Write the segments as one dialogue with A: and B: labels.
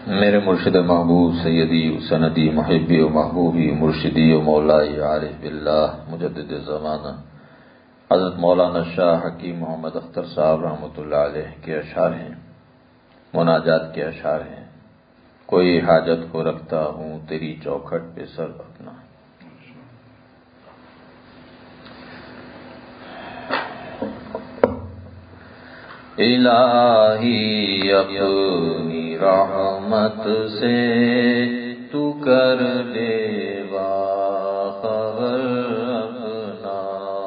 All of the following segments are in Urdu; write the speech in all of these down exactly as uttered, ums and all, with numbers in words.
A: میرے مرشد محبوب سیدی و سندی محبی و محبوبی مرشدی و مولائی عارف باللہ مجدد زمانہ حضرت مولانا شاہ حکیم محمد اختر صاحب رحمۃ اللہ علیہ کے اشعار ہیں، مناجات کے اشعار ہیں۔ کوئی حاجت کو رکھتا ہوں تیری چوکھٹ پہ سر اپنا۔ الہی اپنی رحمت سے تو کر دے باخبر اپنا،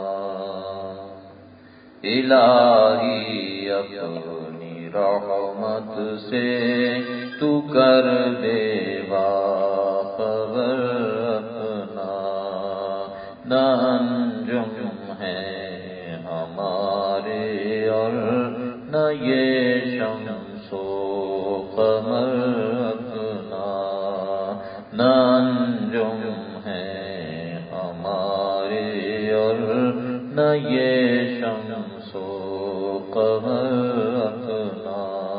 A: الہی اپنی رحمت سے تو کر دے باخبر اپنا، نہ انجم ہے ہمارے اور نہ یہ شمس و قمر اپنا، نہ انجم ہے ہمارے اور نہ یہ شمس و قمر اپنا،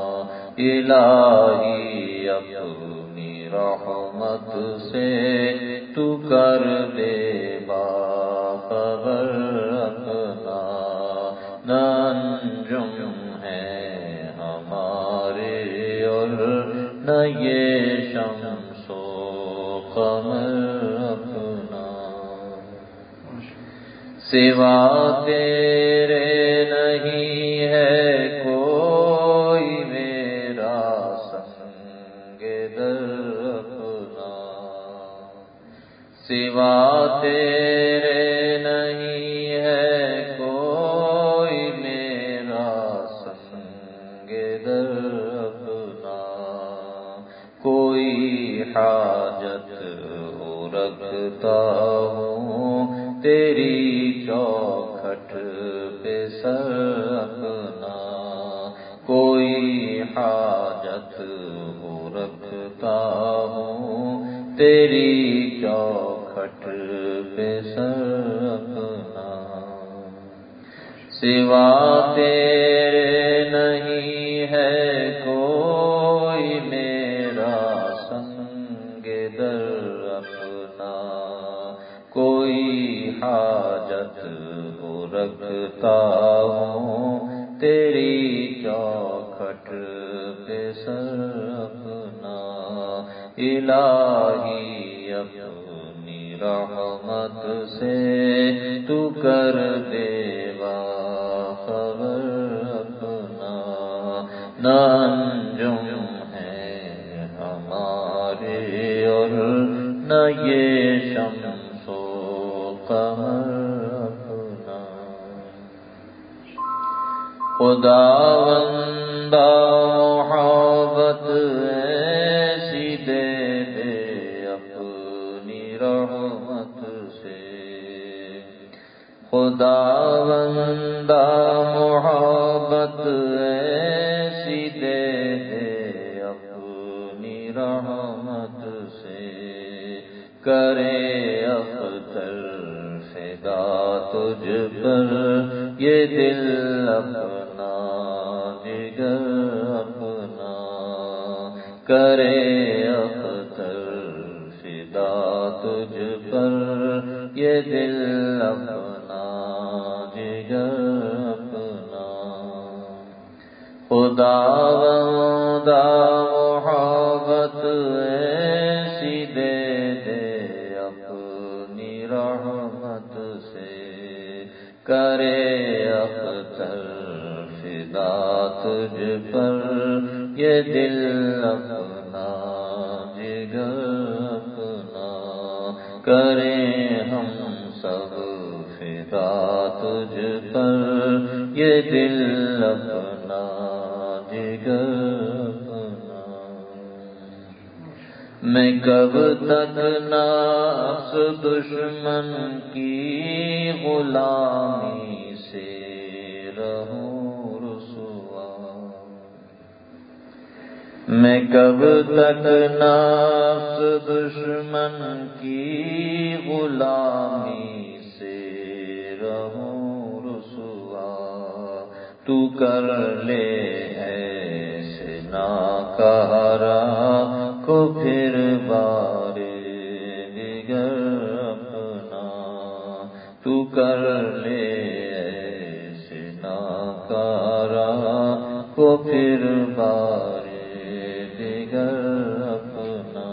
A: الہی اپنی رحمت سے تو کر دے باخبر اپنا، نہ انجم نہ یہ شمس و قمر اپنا، سوا تیرے نہیں ہے کوئی میرا سنگ در اپنا، سوا تیرے نہیں ہے کوئی میرا سنگ در اپنا، کوئی حاجت ہو رکھتا ہوں تیری چوکھٹ پہ سر اپنا، کوئی حاجت ہو رکھتا ہوں تیری چوکھٹ پہ سر اپنا، سوا تیرے نہیں ہے کوئی میرا سنگ در اپنا، کوئی حاجت ہو رکھتا ہوں تیری چوکھٹ پہ سر اپنا، الہی اپنی رحمت سے تو کر دے باخبر اپنا، نہ انجم ہے ہمارے اور نہ یہ شمس و قمر اپنا، خداوندہ محبت ایسی دے دے اپنی رحمت سے، خداوندہ محبت ایسی دے دے اپنی رحمت سے، کرے اختر فدا تجھ پر یہ دل اپنا جگر اپنا، کرے اختر فدا تجھ پر یہ دل اپنا جگر اپنا، خداوندہ محبت ایسی دے دے اپنی رحمت سے، کرے اختر فدا تجھ پر یہ دل اپنا جگر اپنا، کریں ہم سب فدا تجھ پر یہ دل اپنا جگر اپنا، میں کب تک نفس دشمن کی غلامی سے رہوں رسوا، میں کب تک نفس دشمن کی غلامی سے رہوں رسوا، تو کر لے ایسے ناکارہ کو پھر بار دیگر اپنا تو کر لے ایسے ناکارا کو پھر بار دیگر اپنا۔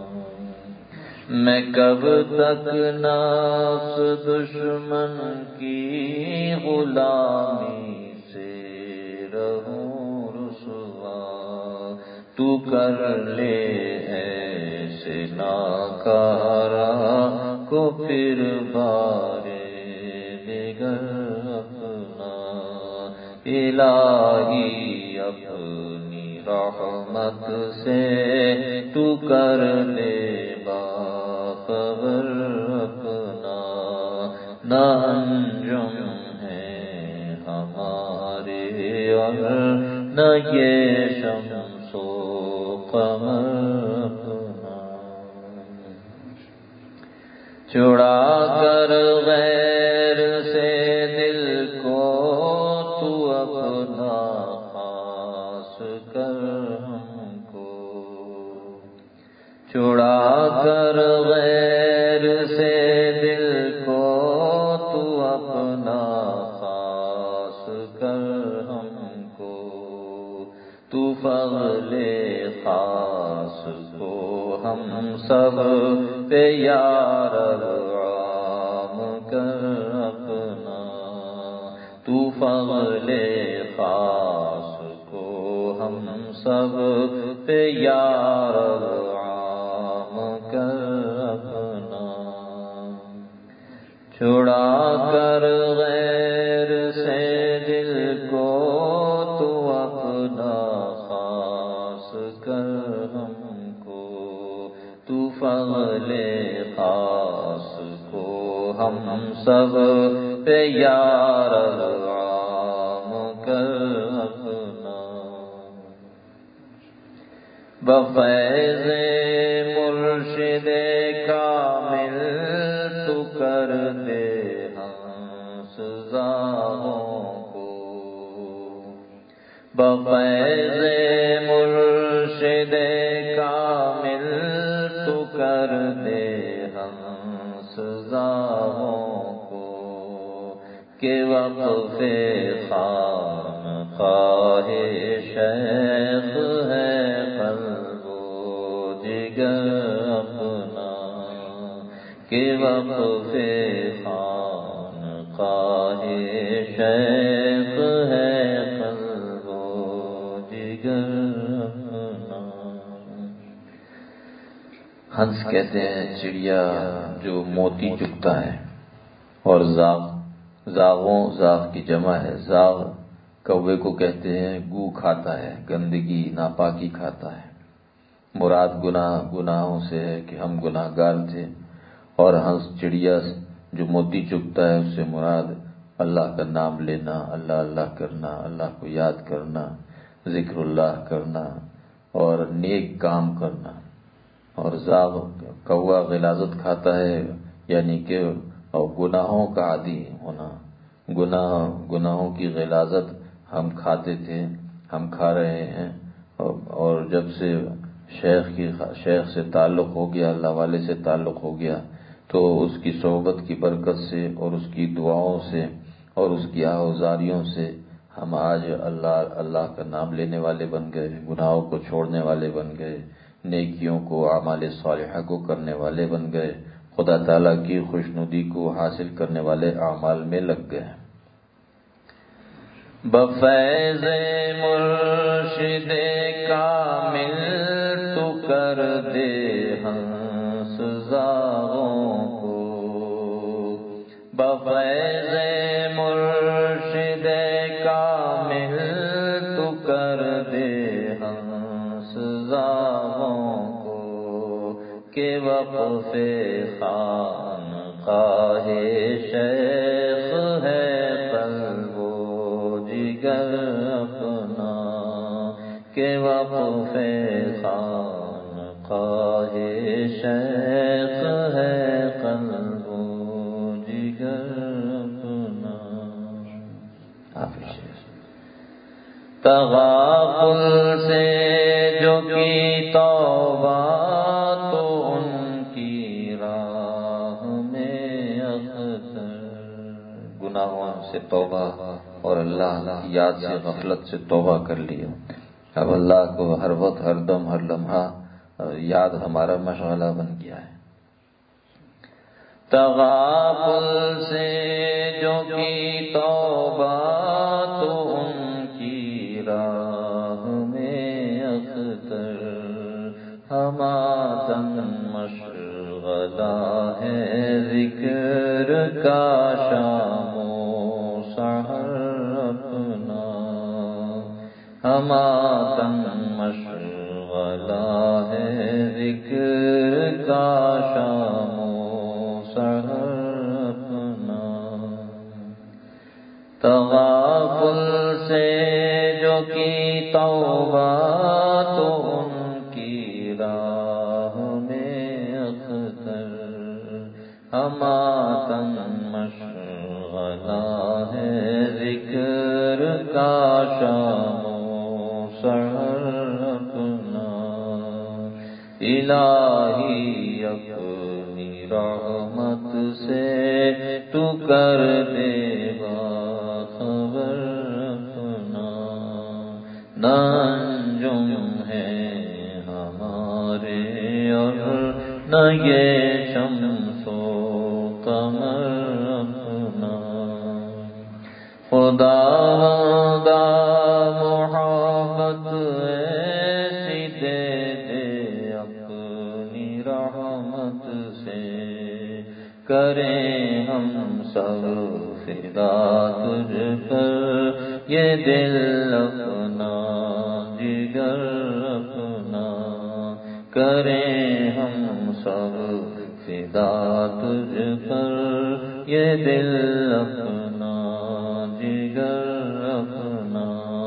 A: میں کب تک نفس دشمن کی غلامی سے رہوں رسوا تو کر لے ایسے ناکارا کو پھر بار دیگر اپنا۔ الہی اپنی رحمت سے تو کر لے باخبر اپنا۔ نہ انجم ہے ہمارے اور نہ یہ شمس و قمر اپنا۔ چھڑا کر غیر سے دل کو تو اپنا خاص کر ہم کو۔ چھڑا کر غیر سے دل کو تو اپنا خاص کر ہم کو۔ تو فضل خاص کو ہم سب پہ یا رب عام کر اپنا۔ تو فضل خاص کو ہم سب پہ یا رب عام کر اپنا۔ چھڑا کر غیر سے دل کو تو اپنا خاص کر ہم کو۔ تو فضل خاص کو ہم سب پہ یا رب عام کر اپنا۔ بفیض مرشد کامل تو کر دے ہم سزاؤں کو۔ بفیض مرشد کامل تو کر دے ہم سزاؤں کو۔ کہ وقف خانقاہ شیخ ہے قلب و جگر اپنا۔ کہ وقف خانقاہ شیخ ہے قلب و جگر اپنا۔ ہنس کہتے ہیں چڑیا جو موتی چگتا ہے، اور زاغ زاغوں زاغ کی جمع ہے۔ زاغ کوے کو کہتے ہیں گو کھاتا ہے، گندگی ناپاکی کھاتا ہے۔ مراد گناہ گناہوں سے ہے کہ ہم گناہ گار تھے، اور ہنس چڑیا جو موتی چگتا ہے اس سے مراد اللہ کا نام لینا، اللہ اللہ کرنا، اللہ کو یاد کرنا، ذکر اللہ کرنا اور نیک کام کرنا۔ اور زاغ کوا غلاظت کھاتا ہے، یعنی کہ اور گناہوں کا عادی ہونا۔ گناہ گناہوں کی غلاظت ہم کھاتے تھے، ہم کھا رہے ہیں، اور جب سے شیخ کی شیخ سے تعلق ہو گیا، اللہ والے سے تعلق ہو گیا، تو اس کی صحبت کی برکت سے اور اس کی دعاؤں سے اور اس کی آہوازاریوں سے ہم آج اللہ اللہ کا نام لینے والے بن گئے، گناہوں کو چھوڑنے والے بن گئے، نیکیوں کو اعمال صالحہ کو کرنے والے بن گئے، خدا تعالیٰ کی خوشنودی کو حاصل کرنے والے اعمال میں لگ گئے۔ بفیض مرشد کامل تو کر دے ہنس زاغوں کو۔ بفیض مرشد کامل تو کر دے ہنس زاغوں کو۔ کہ وقف خانقاہ شیخ ہے قلب و جگر اپنا۔ کہ وقف خانقاہ شیخ ہے قلب و جگر اپنا۔ تغافل سے جو کی تو توبہ تو ان کی راہ میں اختر، گناہوں سے توبہ اور اللہ کی یاد سے غفلت سے توبہ کر لیا. اب اللہ کو ہر وقت ہر دم ہر لمحہ یاد ہمارا مشغلہ بن گیا ہے. تغافل سے جو کی توبہ تو ان کی راہ میں اختر، ہمارا مشغلہ ہے ذکر کا شام و سحر اپنا، ہمارا مشغلہ ہے ذکر کا شام و سحر اپنا. تغافل سے جو کی توبہ تو ان کی راہ میں اختر، ہمارا مشغلہ ہے ذکر کا شام و سحر اپنا. الہی اپنی رحمت سے تو کر دے باخبر اپنا، نہ انجم ہے ہمارے اور نہ یہ شمس و قمر اپنا. خداوندا محبت ایسی دے دے اپنی رحمت سے، کریں ہم سب فدا تجھ پر یہ دل اپنا جگر اپنا، کریں ہم سب فدا تجھ پر یہ دل اپنا جگر اپنا،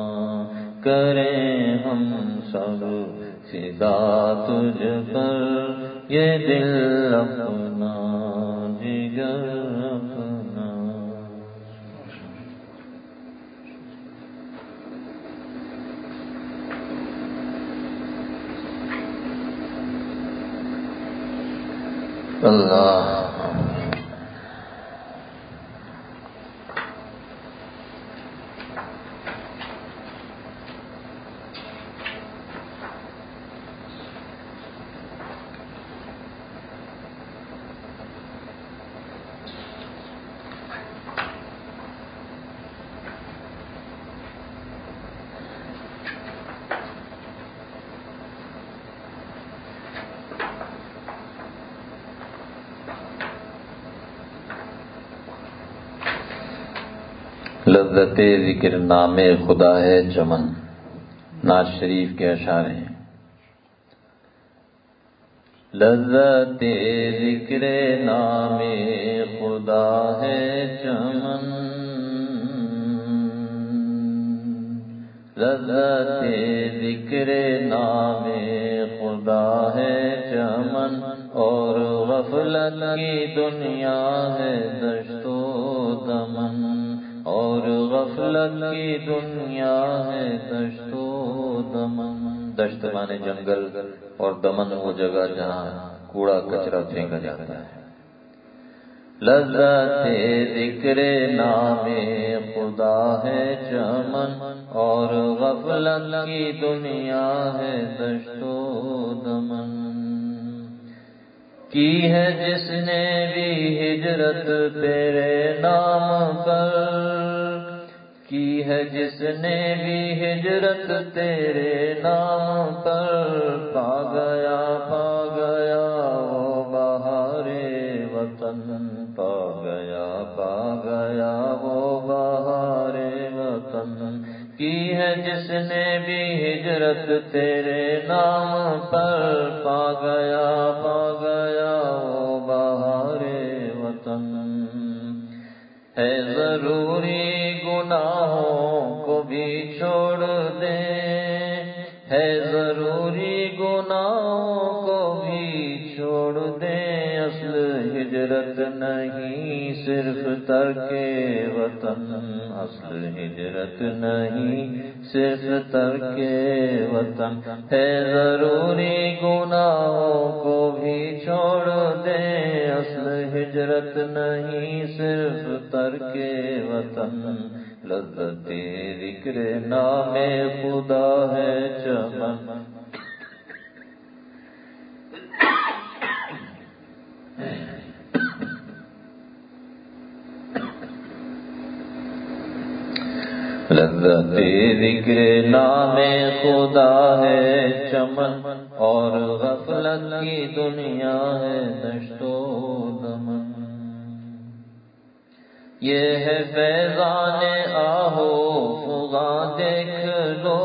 A: کریں ہم سب فدا تجھ پر یہ دل اپنا جگر اپنا. اللہ لذت ذکر نام خدا ہے چمن، ناز شریف کے اشعار ہیں. لذت ذکر نام خدا ہے چمن، لذت ذکر نام خدا ہے چمن، اور غفلت کی دنیا ہے دشت و دمن، اور غفلت کی دنیا ہے دشت و دمن. دشت مانے جنگل اور دمن وہ جگہ جہاں کوڑا کچرا پھینکا جاتا ہے. لذت ذکر نام خدا ہے چمن، اور غفلت کی دنیا ہے دشت و دمن. کی ہے جس نے بھی ہجرت تیرے نام پر، کی ہے جس نے بھی ہجرت تیرے نام پر، پا گیا پا گیا وہ بہار وطن، پا گیا پا گیا وہ بہار وطن. کی ہے جس نے بھی ہجرت تیرے نام پر، پا گیا پا گیا وہ بہار وطن. ہے ضروری گناہوں کو بھی چھوڑ دے، ہے ضروری گناہوں کو بھی چھوڑ دے، اصل ہجرت نہیں صرف ترک وطن، اصل ہجرت نہیں صرف ترک وطن ہے، ضروری گناہوں کو بھی چھوڑ دے، اصل ہجرت نہیں صرف ترک وطن، لذت ذکر نام خدا ہے چمن۔ لذت ذکر نام خدا ہے چمن، اور غفلت کی دنیا ہے دشت و دمن۔ یہ ہے فیضان آہو فغاں دیکھ لو،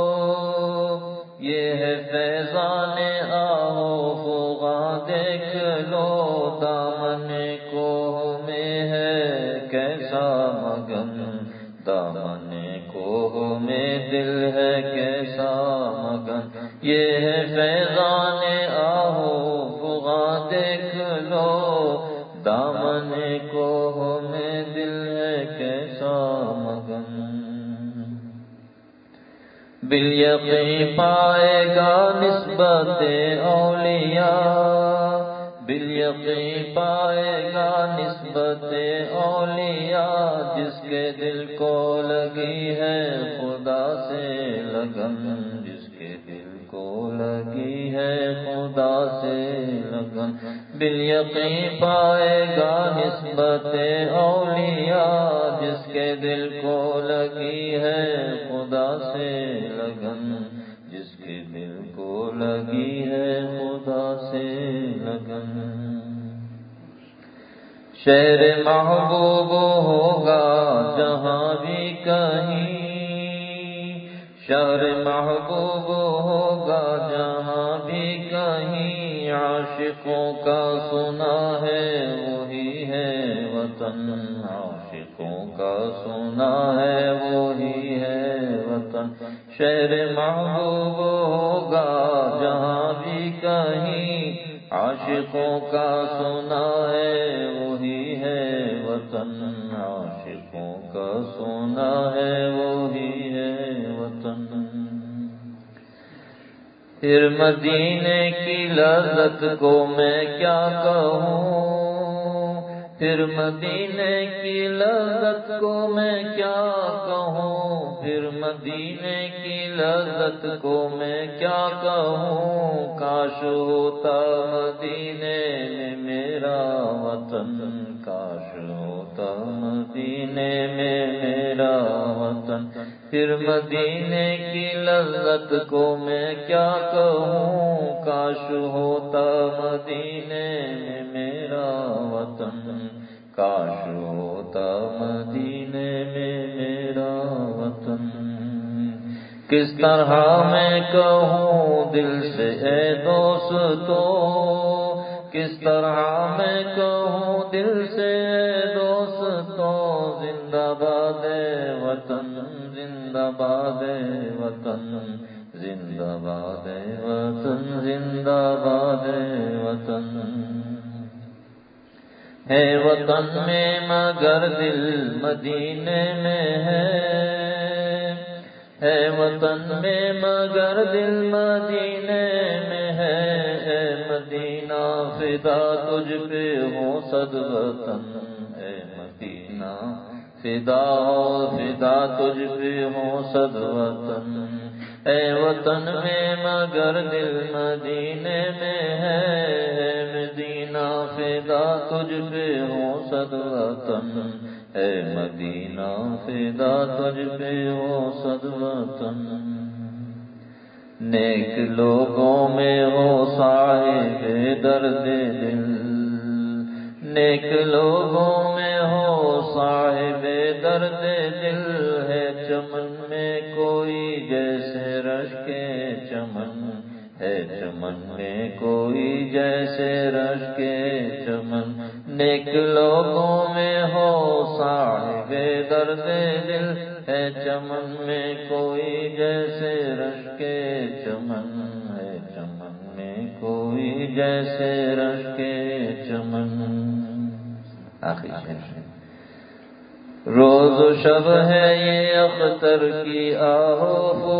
A: یہ ہے فیضان آہو فغاں دیکھ لو، دامن کوہ میں ہے کیسا مگن، دامن کوہ میں دل ہے کیسا مگن۔ یہ ہے فیضان آہو فغاں دیکھ لو، دامن کوہ میں دل ہے کیسا مگن۔ بالیقین پائے گا نسبت اولیاء، بالیقین پائے گا نسبت اولیاء، جس کے دل کو لگی ہے خدا سے لگن، جس کے دل کو لگی ہے خدا سے لگن۔ بالیقین پائے گا نسبت اولیاء، جس کے دل کو لگی ہے خدا سے لگن، جس کے دل کو لگی ہے خدا سے لگن۔ شہر محبوب ہوگا جہاں بھی کہیں، شہر محبوب ہوگا جہاں بھی کہیں، عاشقوں کا سنا ہے وہی ہے وطن، عاشقوں کا سنا ہے وہی ہے وطن۔ شہر محبوب ہوگا جہاں بھی کہیں، عاشقوں کا سنا ہے وہی ہے وطن، عاشقوں کا سنا ہے وہی ہے وطن۔ پھر مدینے کی لذت کو میں کیا کہوں، پھر مدینے کی لذت کو میں کیا کہوں، پھر مدینے کی لذت کو میں کیا کہوں، کاش ہوتا مدینے میں میرا وطن، کاش ہوتا مدینے میں میرا وطن۔ پھر مدینے کی لذت کو میں کیا کہوں، کاش ہوتا مدینے میں میرا وطن، کاش ہوتا مدینے میں میرا وطن۔ کس طرح میں کہوں دل سے اے دوستو، کس طرح میں کہوں دل سے اے دوستو، زندہ باد وطن، زندہ باد وطن، زندہ باد وطن، زندہ باد وطن۔ ہے وطن میں مگر دل مدینے میں ہے، ہے وطن میں مگر دل مدینے میں ہے، اے مدینہ فدا تجھ پہ ہو صد وطن، اے مدینہ فدا ہو فدا تجھ پہ ہو صد وطن۔ اے وطن میں مگر دل مدینے میں ہے، اے مدینہ فدا تجھ پہ ہو صد وطن، اے مدینہ فدا تجھ پہ ہو صد وطن۔ نیک لوگوں میں ہو صاحب درد دل، نیک لوگوں میں ہو صاحب درد دل، ہے چمن میں کوئی جیسے رشک چمن، ہے چمن میں کوئی جیسے رشک چمن۔ نیک لوگوں میں ہو صاحب درد دل، ہے چمن میں کوئی جیسے رشک چمن، ہے چمن میں کوئی جیسے رشک چمن۔ آخری شعر روز و شب ہے یہ اختر کی آہو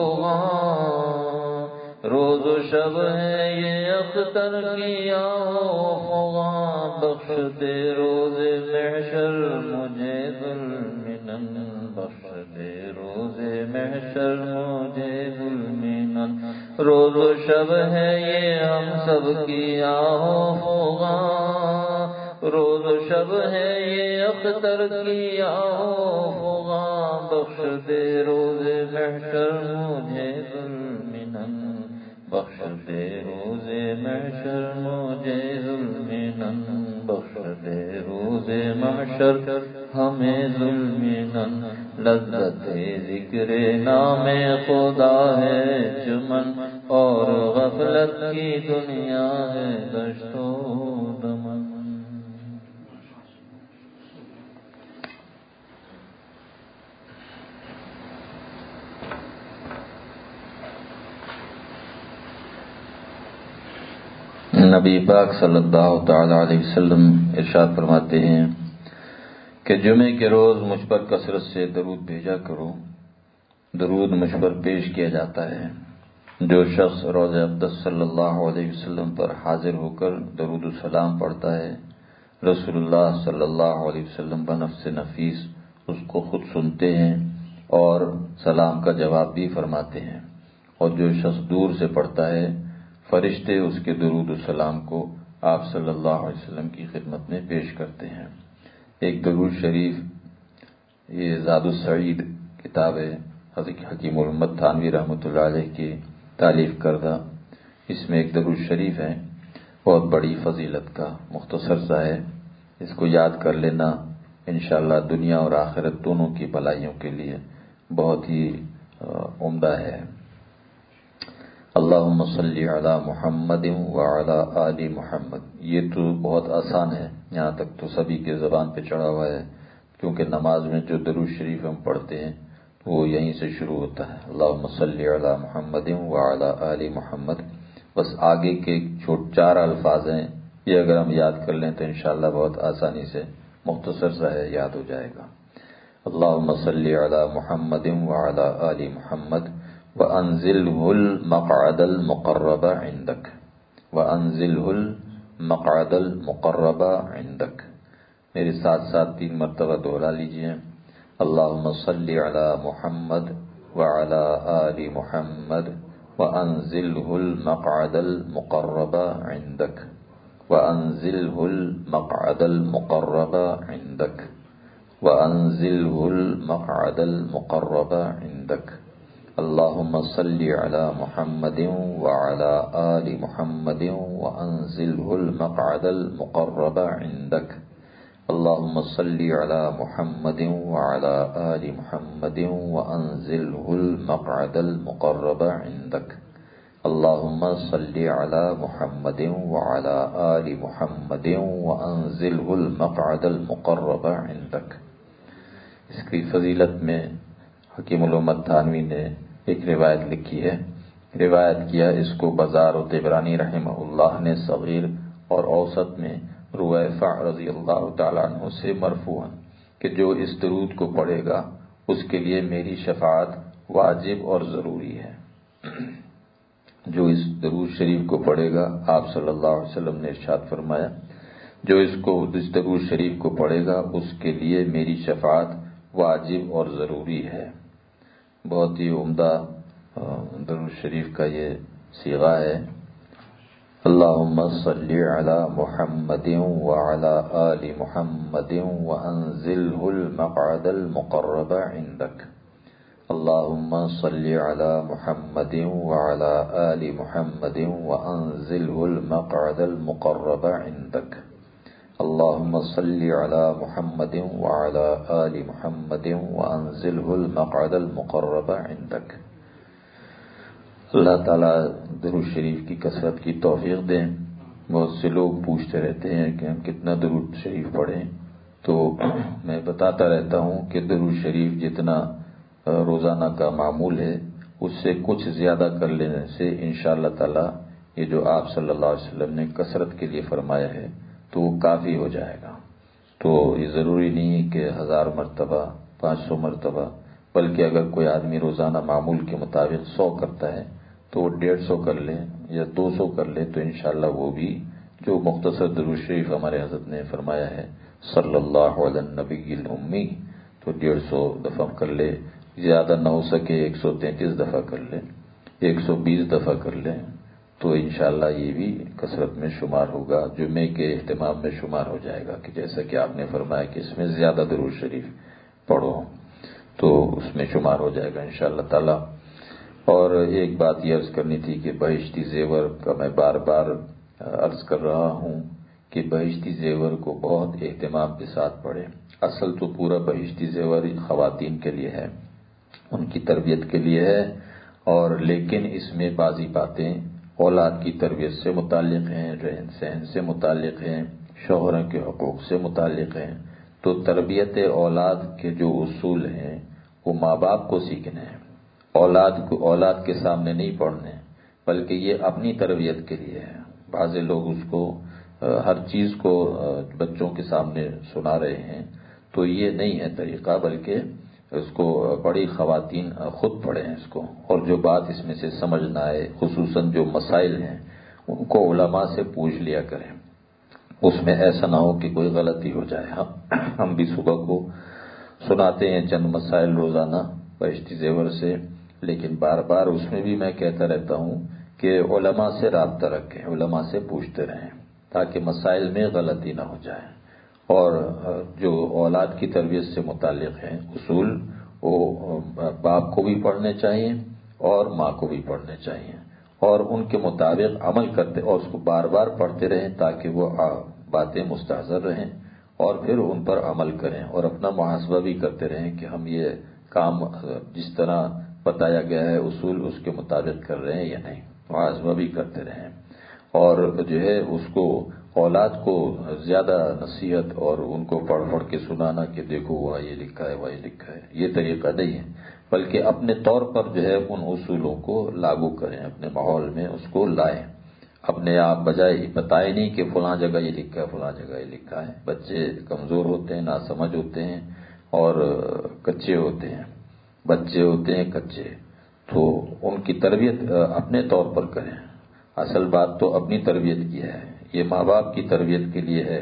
A: فغاں، روز و شب ہے یہ اختر کی آہو فغاں، بخش دے روز محشر مجھے ذوالمنن، بخش دے روز محشر مجھے ذوالمنن، روز و شب ہے یہ ہم سب کی آہو فغاں، روز و شب ہے یہ اختر کی آہو فغاں، بخش دے روز محشر مجھے ذوالمنن، بخش دے روز محشر مجھے ذوالمنن، بخش دے روز محشر ہمیں ذوالمنن، لذت ذکر نام خدا ہے چمن، اور غفلت کی دنیا ہے دشت و دمن۔ نبی پاک صلی اللہ تعالی علیہ وسلم ارشاد فرماتے ہیں کہ جمعے کے روز مجھ پر کثرت سے درود بھیجا کرو، درود مجھ پر پیش کیا جاتا ہے۔ جو شخص روز اقدس صلی اللہ علیہ وسلم پر حاضر ہو کر درود السلام پڑھتا ہے، رسول اللہ صلی اللہ علیہ وسلم بنفس نفیس اس کو خود سنتے ہیں اور سلام کا جواب بھی فرماتے ہیں، اور جو شخص دور سے پڑھتا ہے فرشتے اس کے درود السلام کو آپ صلی اللہ علیہ وسلم کی خدمت میں پیش کرتے ہیں۔ ایک درود شریف، یہ زاد السعید کتاب ہے حضرت حکیم محمد تھانوی رحمۃ اللہ علیہ کی تالیف کردہ، اس میں ایک درود شریف ہے بہت بڑی فضیلت کا، مختصر سا ہے، اس کو یاد کر لینا انشاءاللہ دنیا اور آخرت دونوں کی بھلائیوں کے لیے بہت ہی عمدہ ہے۔ اللہم صلی علی محمد وعلی آل محمد، یہ تو بہت آسان ہے، یہاں تک تو سبھی کے زبان پہ چڑھا ہوا ہے، کیونکہ نماز میں جو درود شریف ہم پڑھتے ہیں وہ یہیں سے شروع ہوتا ہے، اللہم صلی علی محمد وعلی آل محمد۔ بس آگے کے چھوٹ چار الفاظ ہیں، یہ اگر ہم یاد کر لیں تو انشاءاللہ بہت آسانی سے مختصر سا ہے، یاد ہو جائے گا۔ اللہم صلی علی محمد وعلی آل محمد وَأَنزِلْهُ الْمَقْعَدَ الْمُقَرَّبَ عِندَكَ، وَأَنزِلْهُ الْمَقْعَدَ الْمُقَرَّبَ عِندَكَ، میرے ساتھ ساتھ تین مرتبہ دوہرا لیجئے۔ اللہم صلی علی محمد وعلی آل محمد وَأَنزِلْهُ الْمَقْعَدَ الْمُقَرَّبَ عِندَكَ، وَأَنزِلْهُ الْمَقْعَدَ الْمُقَرَّبَ عِندَكَ، وَأَنزِلْهُ الْمَقْعَدَ الْمُقَرَّبَ عِندَكَ۔ اللہم صلی علی محمد وعلی آل محمد وانزلہ المقعد المقرب عندک، اللہم صلی علی محمد وعلی آل محمد وانزلہ المقعد المقرب عندک، اللہم صلی علی محمد وعلی آل محمد وانزلہ المقعد المقرب عندک۔ اس کی فضیلت میں حکیم الامت تھانوی نے ایک روایت لکھی ہے، روایت کیا اس کو بزار و طبرانی رحمہ اللہ نے صغیر اور اوسط میں رویفع رضی اللہ تعالیٰ عنہ سے مرفوعاً کہ جو اس درود کو پڑھے گا اس کے لیے میری شفاعت واجب اور ضروری ہے۔ جو اس درود شریف کو پڑھے گا، آپ صلی اللہ علیہ وسلم نے ارشاد فرمایا، جو اس کو اس درود شریف کو پڑھے گا اس کے لیے میری شفاعت واجب اور ضروری ہے۔ بہت ہی عمدہ درود شریف کا یہ صیغہ ہے۔ اللہم صلی علی محمد وعلی آل محمد وانزلہ المقعد المقرب عندک، اللہم صلی علی محمد وعلی آل محمد وانزلہ المقعد المقرب عندک، اللہم صلی علی محمد وعلی آل محمد وانزلہ المقعد المقرب عندک۔ اللہ تعالیٰ درود شریف کی کثرت کی توفیق دیں۔ بہت سے لوگ پوچھتے رہتے ہیں کہ ہم کتنا درود شریف پڑھیں، تو میں بتاتا رہتا ہوں کہ درود شریف جتنا روزانہ کا معمول ہے اس سے کچھ زیادہ کر لینے سے انشاءاللہ تعالیٰ یہ جو آپ صلی اللہ علیہ وسلم نے کثرت کے لیے فرمایا ہے تو وہ کافی ہو جائے گا۔ تو یہ ضروری نہیں ہے کہ ہزار مرتبہ پانچ سو مرتبہ، بلکہ اگر کوئی آدمی روزانہ معمول کے مطابق سو کرتا ہے تو وہ ڈیڑھ سو کر لے یا دو سو کر لے تو انشاءاللہ وہ بھی جو مختصر درود شریف ہمارے حضرت نے فرمایا ہے صلی اللہ علی النبی الامی، تو ڈیڑھ سو دفعہ کر لے، زیادہ نہ ہو سکے ایک سو تینتیس دفعہ کر لے، ایک سو بیس دفعہ کر لے، تو انشاءاللہ یہ بھی کثرت میں شمار ہوگا، جمعے کے اہتمام میں شمار ہو جائے گا کہ جیسا کہ آپ نے فرمایا کہ اس میں زیادہ درود شریف پڑھو تو اس میں شمار ہو جائے گا انشاءاللہ تعالی۔ اور ایک بات یہ عرض کرنی تھی کہ بہشتی زیور کا میں بار بار عرض کر رہا ہوں کہ بہشتی زیور کو بہت اہتمام کے ساتھ پڑھیں۔ اصل تو پورا بہشتی زیور خواتین کے لیے ہے، ان کی تربیت کے لیے ہے، اور لیکن اس میں بعضی باتیں اولاد کی تربیت سے متعلق ہیں، رہن سہن سے متعلق ہیں، شوہروں کے حقوق سے متعلق ہیں، تو تربیت اولاد کے جو اصول ہیں وہ ماں باپ کو سیکھنے ہیں، اولاد کو اولاد کے سامنے نہیں پڑھنے، بلکہ یہ اپنی تربیت کے لیے ہے۔ بعض لوگ اس کو ہر چیز کو بچوں کے سامنے سنا رہے ہیں، تو یہ نہیں ہے طریقہ، بلکہ اس کو بڑی خواتین خود پڑھیں اس کو، اور جو بات اس میں سے سمجھ نہ آئے، خصوصاً جو مسائل ہیں ان کو علماء سے پوچھ لیا کریں، اس میں ایسا نہ ہو کہ کوئی غلطی ہو جائے۔ ہم ہم بھی صبح کو سناتے ہیں چند مسائل روزانہ بہشتی زیور سے، لیکن بار بار اس میں بھی میں کہتا رہتا ہوں کہ علماء سے رابطہ رکھیں، علماء سے پوچھتے رہیں تاکہ مسائل میں غلطی نہ ہو جائے۔ اور جو اولاد کی تربیت سے متعلق ہیں اصول، وہ باپ کو بھی پڑھنے چاہیے اور ماں کو بھی پڑھنے چاہیے، اور ان کے مطابق عمل کرتے اور اس کو بار بار پڑھتے رہیں تاکہ وہ باتیں مستحضر رہیں اور پھر ان پر عمل کریں، اور اپنا محاسبہ بھی کرتے رہیں کہ ہم یہ کام جس طرح بتایا گیا ہے اصول اس کے مطابق کر رہے ہیں یا نہیں، محاسبہ بھی کرتے رہیں۔ اور جو ہے اس کو اولاد کو زیادہ نصیحت اور ان کو پڑھ پڑھ کے سنانا کہ دیکھو وہاں یہ لکھا ہے وہاں یہ لکھا ہے، یہ طریقہ نہیں ہے، بلکہ اپنے طور پر جو ہے ان اصولوں کو لاگو کریں، اپنے ماحول میں اس کو لائیں، اپنے آپ بجائے بتائے نہیں کہ فلاں جگہ یہ لکھا ہے فلاں جگہ یہ لکھا ہے۔ بچے کمزور ہوتے ہیں، ناسمجھ ہوتے ہیں اور کچے ہوتے ہیں، بچے ہوتے ہیں کچے، تو ان کی تربیت اپنے طور پر کریں۔ اصل بات تو اپنی تربیت کی ہے، یہ ماں باپ کی تربیت کے لیے ہے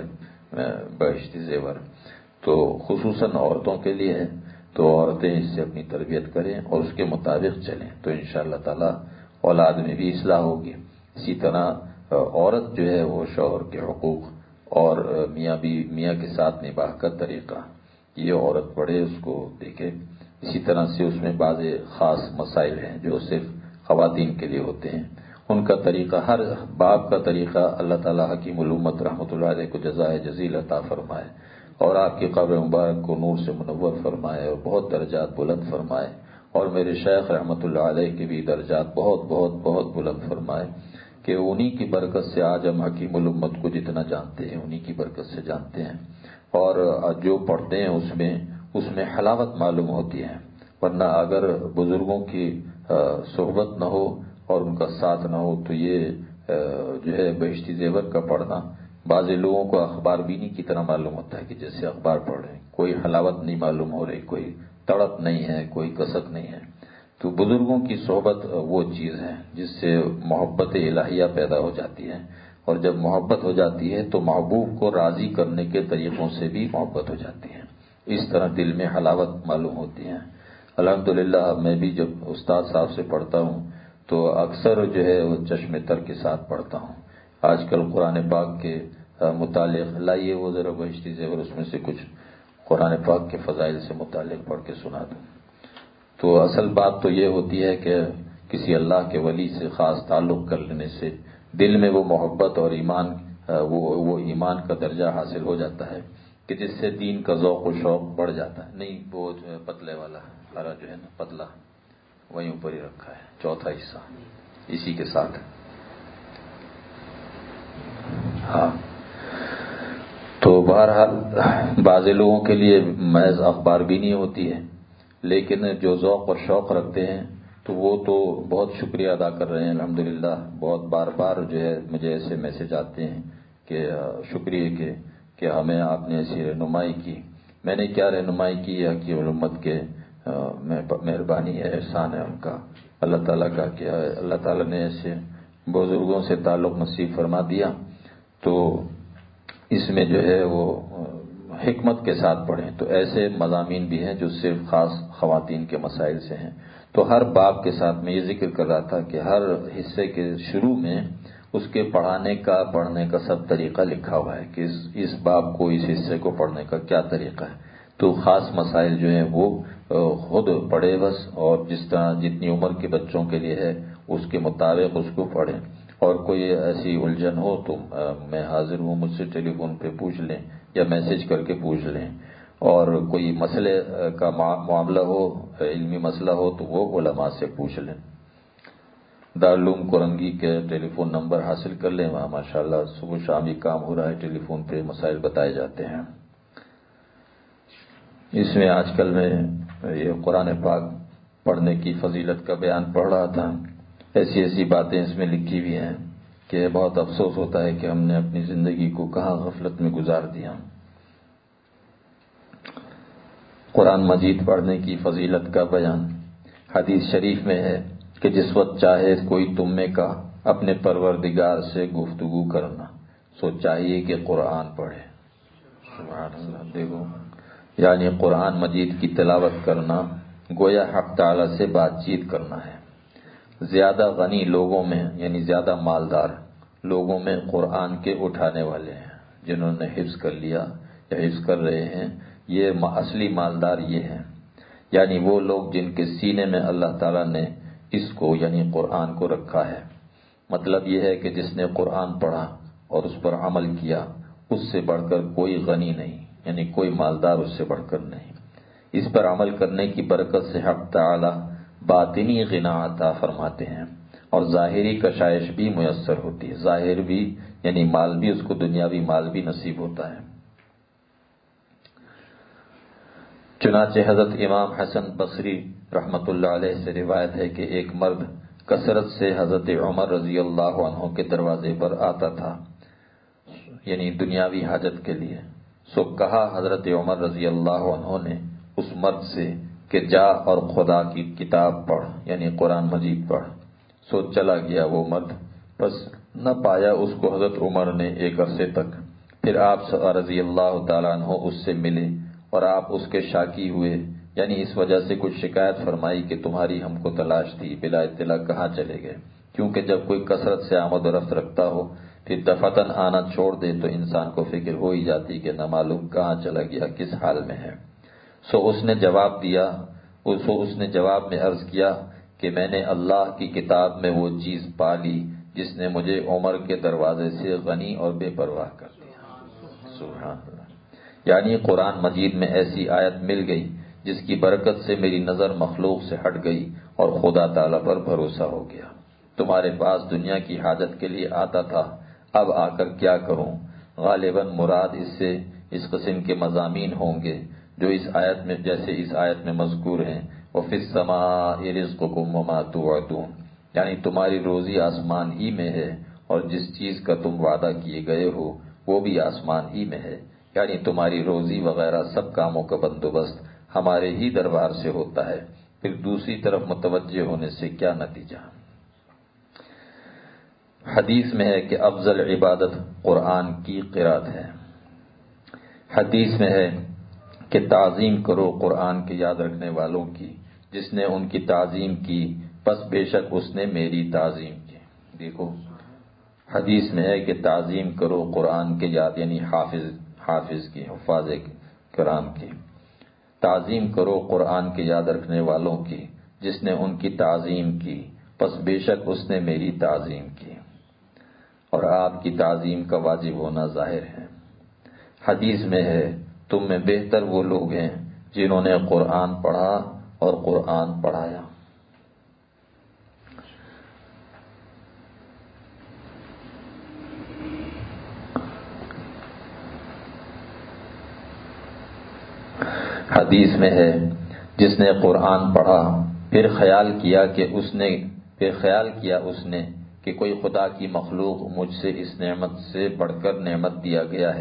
A: بہشتی زیور، تو خصوصاً عورتوں کے لیے ہے، تو عورتیں اس سے اپنی تربیت کریں اور اس کے مطابق چلیں تو انشاءاللہ تعالی اولاد میں بھی اصلاح ہوگی۔ اسی طرح عورت جو ہے وہ شوہر کے حقوق اور میاں بھی میاں کے ساتھ نباہ کا طریقہ یہ عورت پڑھے، اس کو دیکھے۔ اسی طرح سے اس میں بعض خاص مسائل ہیں جو صرف خواتین کے لیے ہوتے ہیں، ان کا طریقہ، ہر باب کا طریقہ اللہ تعالیٰ حکیم الامت رحمۃ اللہ علیہ کو جزائے جزیل عطا فرمائے، اور آپ کی قبر مبارک کو نور سے منور فرمائے اور بہت درجات بلند فرمائے، اور میرے شیخ رحمۃ اللہ علیہ کے بھی درجات بہت بہت بہت بلند فرمائے، کہ انہی کی برکت سے آج ہم حکیم الامت کو جتنا جانتے ہیں انہی کی برکت سے جانتے ہیں، اور جو پڑھتے ہیں اس میں اس میں حلاوت معلوم ہوتی ہے، ورنہ اگر بزرگوں کی صحبت نہ ہو اور ان کا ساتھ نہ ہو تو یہ جو ہے بہشتی زیور کا پڑھنا بعض لوگوں کو اخبار بینی کی طرح معلوم ہوتا ہے کہ جیسے اخبار پڑھ رہے ہیں، کوئی حلاوت نہیں معلوم ہو رہی، کوئی تڑپ نہیں ہے، کوئی کسک نہیں ہے۔ تو بزرگوں کی صحبت وہ چیز ہے جس سے محبت الہیہ پیدا ہو جاتی ہے، اور جب محبت ہو جاتی ہے تو محبوب کو راضی کرنے کے طریقوں سے بھی محبت ہو جاتی ہے، اس طرح دل میں حلاوت معلوم ہوتی ہے۔ الحمدللہ میں بھی جب استاد صاحب سے پڑھتا ہوں تو اکثر جو ہے وہ چشم تر کے ساتھ پڑھتا ہوں۔ آج کل قرآن پاک کے متعلق لائیے وہ ذرا بہشتی زیور اس میں سے کچھ قرآن پاک کے فضائل سے متعلق پڑھ کے سنا دوں۔ تو اصل بات تو یہ ہوتی ہے کہ کسی اللہ کے ولی سے خاص تعلق کر لینے سے دل میں وہ محبت اور ایمان وہ وہ ایمان کا درجہ حاصل ہو جاتا ہے کہ جس سے دین کا ذوق و شوق بڑھ جاتا ہے۔ نہیں وہ جو ہے پتلے والا ہرا جو ہے نا پتلا وہیں اوپر ہی رکھا ہے، چوتھا حصہ اسی کے ساتھ، ہاں۔ تو بہرحال بعض لوگوں کے لیے محض اخبار بھی نہیں ہوتی ہے، لیکن جو ذوق اور شوق رکھتے ہیں تو وہ تو بہت شکریہ ادا کر رہے ہیں الحمدللہ۔ بہت بار بار جو ہے مجھے ایسے میسج آتے ہیں کہ شکریہ کہ کہ ہمیں آپ نے ایسی رہنمائی کی. میں نے کیا رہنمائی کی ہے کہ امت کے مہربانی ہے، احسان ہے ان کا، اللہ تعالیٰ کا کیا ہے. اللہ تعالیٰ نے ایسے بزرگوں سے تعلق نصیب فرما دیا تو اس میں جو ہے وہ حکمت کے ساتھ پڑھیں. تو ایسے مضامین بھی ہیں جو صرف خاص خواتین کے مسائل سے ہیں. تو ہر باب کے ساتھ میں یہ ذکر کر رہا تھا کہ ہر حصے کے شروع میں اس کے پڑھانے کا پڑھنے کا سب طریقہ لکھا ہوا ہے کہ اس اس باب کو، اس حصے کو پڑھنے کا کیا طریقہ ہے. تو خاص مسائل جو ہیں وہ خود پڑھے بس، اور جس طرح جتنی عمر کے بچوں کے لیے ہے اس کے مطابق اس کو پڑھیں. اور کوئی ایسی الجھن ہو تو میں حاضر ہوں، مجھ سے ٹیلی فون پہ پوچھ لیں یا میسج کر کے پوچھ لیں. اور کوئی مسئلے کا معاملہ ہو، علمی مسئلہ ہو تو وہ علماء سے پوچھ لیں. دارالعلوم کورنگی کے ٹیلی فون نمبر حاصل کر لیں، وہاں ماشاءاللہ صبح شام ہی کام ہو رہا ہے، ٹیلی فون پہ مسائل بتائے جاتے ہیں. اس میں آج کل میں یہ قرآن پاک پڑھنے کی فضیلت کا بیان پڑھ رہا تھا. ایسی ایسی باتیں اس میں لکھی ہوئی ہیں کہ بہت افسوس ہوتا ہے کہ ہم نے اپنی زندگی کو کہاں غفلت میں گزار دیا. قرآن مجید پڑھنے کی فضیلت کا بیان حدیث شریف میں ہے کہ جس وقت چاہے کوئی تم میں کا اپنے پروردگار سے گفتگو کرنا، سو چاہیے کہ قرآن پڑھے. سبحان اللہ. دیکھو، یعنی قرآن مجید کی تلاوت کرنا گویا حق تعالی سے بات چیت کرنا ہے. زیادہ غنی لوگوں میں، یعنی زیادہ مالدار لوگوں میں قرآن کے اٹھانے والے ہیں، جنہوں نے حفظ کر لیا یا حفظ کر رہے ہیں. یہ اصلی مالدار یہ ہیں، یعنی وہ لوگ جن کے سینے میں اللہ تعالیٰ نے اس کو یعنی قرآن کو رکھا ہے. مطلب یہ ہے کہ جس نے قرآن پڑھا اور اس پر عمل کیا، اس سے بڑھ کر کوئی غنی نہیں، یعنی کوئی مالدار اس سے بڑھ کر نہیں. اس پر عمل کرنے کی برکت سے حق تعالی باطنی غنا عطا فرماتے ہیں اور ظاہری کشائش بھی میسر ہوتی ہے. ظاہر بھی یعنی مال بھی، اس کو دنیاوی مال بھی نصیب ہوتا ہے. چنانچہ حضرت امام حسن بصری رحمت اللہ علیہ سے روایت ہے کہ ایک مرد کثرت سے حضرت عمر رضی اللہ عنہ کے دروازے پر آتا تھا، یعنی دنیاوی حاجت کے لیے. سو کہا حضرت عمر رضی اللہ عنہ نے اس مرد سے کہ جا اور خدا کی کتاب پڑھ، یعنی قرآن مجید پڑھ. سو چلا گیا وہ مرد، بس نہ پایا اس کو حضرت عمر نے ایک عرصے تک. پھر آپ رضی اللہ تعالیٰ عنہ اس سے ملے اور آپ اس کے شاکی ہوئے، یعنی اس وجہ سے کچھ شکایت فرمائی کہ تمہاری ہم کو تلاش تھی، بلا اطلاع کہاں چلے گئے. کیونکہ جب کوئی کثرت سے آمد و رفت رکھتا ہو پھر دفعتاً آنا چھوڑ دے تو انسان کو فکر ہو ہی جاتی کہ نہ معلوم کہاں چلا گیا، کس حال میں ہے. سو اس نے جواب دیا، سو اس نے جواب میں عرض کیا کہ میں نے اللہ کی کتاب میں وہ چیز پا لی جس نے مجھے عمر کے دروازے سے غنی اور بے پرواہ کر دیا. سبحان اللہ. یعنی قرآن مجید میں ایسی آیت مل گئی جس کی برکت سے میری نظر مخلوق سے ہٹ گئی اور خدا تعالیٰ پر بھروسہ ہو گیا. تمہارے پاس دنیا کی حاجت کے لیے آتا تھا، اب آ کر کیا کروں. غالباً مراد اس سے اس قسم کے مضامین ہوں گے جو اس آیت میں، جیسے اس آیت میں مذکور ہیں، وَفِي السَّمَاءِ رِزْقُكُمْ وَمَا تُوعَدُونَ، یعنی تمہاری روزی آسمان ہی میں ہے اور جس چیز کا تم وعدہ کیے گئے ہو وہ بھی آسمان ہی میں ہے. یعنی تمہاری روزی وغیرہ سب کاموں کا بندوبست ہمارے ہی دربار سے ہوتا ہے. پھر دوسری طرف متوجہ ہونے سے کیا نتیجہ. حدیث میں ہے کہ افضل عبادت قرآن کی قرات ہے. حدیث میں ہے کہ تعظیم کرو قرآن کے یاد رکھنے والوں کی، جس نے ان کی تعظیم کی پس بے شک اس نے میری تعظیم کی. دیکھو، حدیث میں ہے کہ تعظیم کرو قرآن کے یاد، یعنی حافظ حافظ کی، حفاظ کرام کی. تعظیم کرو قرآن کے یاد رکھنے والوں کی، جس نے ان کی تعظیم کی پس بے شک اس نے میری تعظیم کی. اور آپ کی تعظیم کا واجب ہونا ظاہر ہے. حدیث میں ہے تم میں بہتر وہ لوگ ہیں جنہوں نے قرآن پڑھا اور قرآن پڑھایا. حدیث میں ہے جس نے قرآن پڑھا پھر خیال کیا کہ اس نے پھر خیال کیا اس نے کہ کوئی خدا کی مخلوق مجھ سے اس نعمت سے بڑھ کر نعمت دیا گیا ہے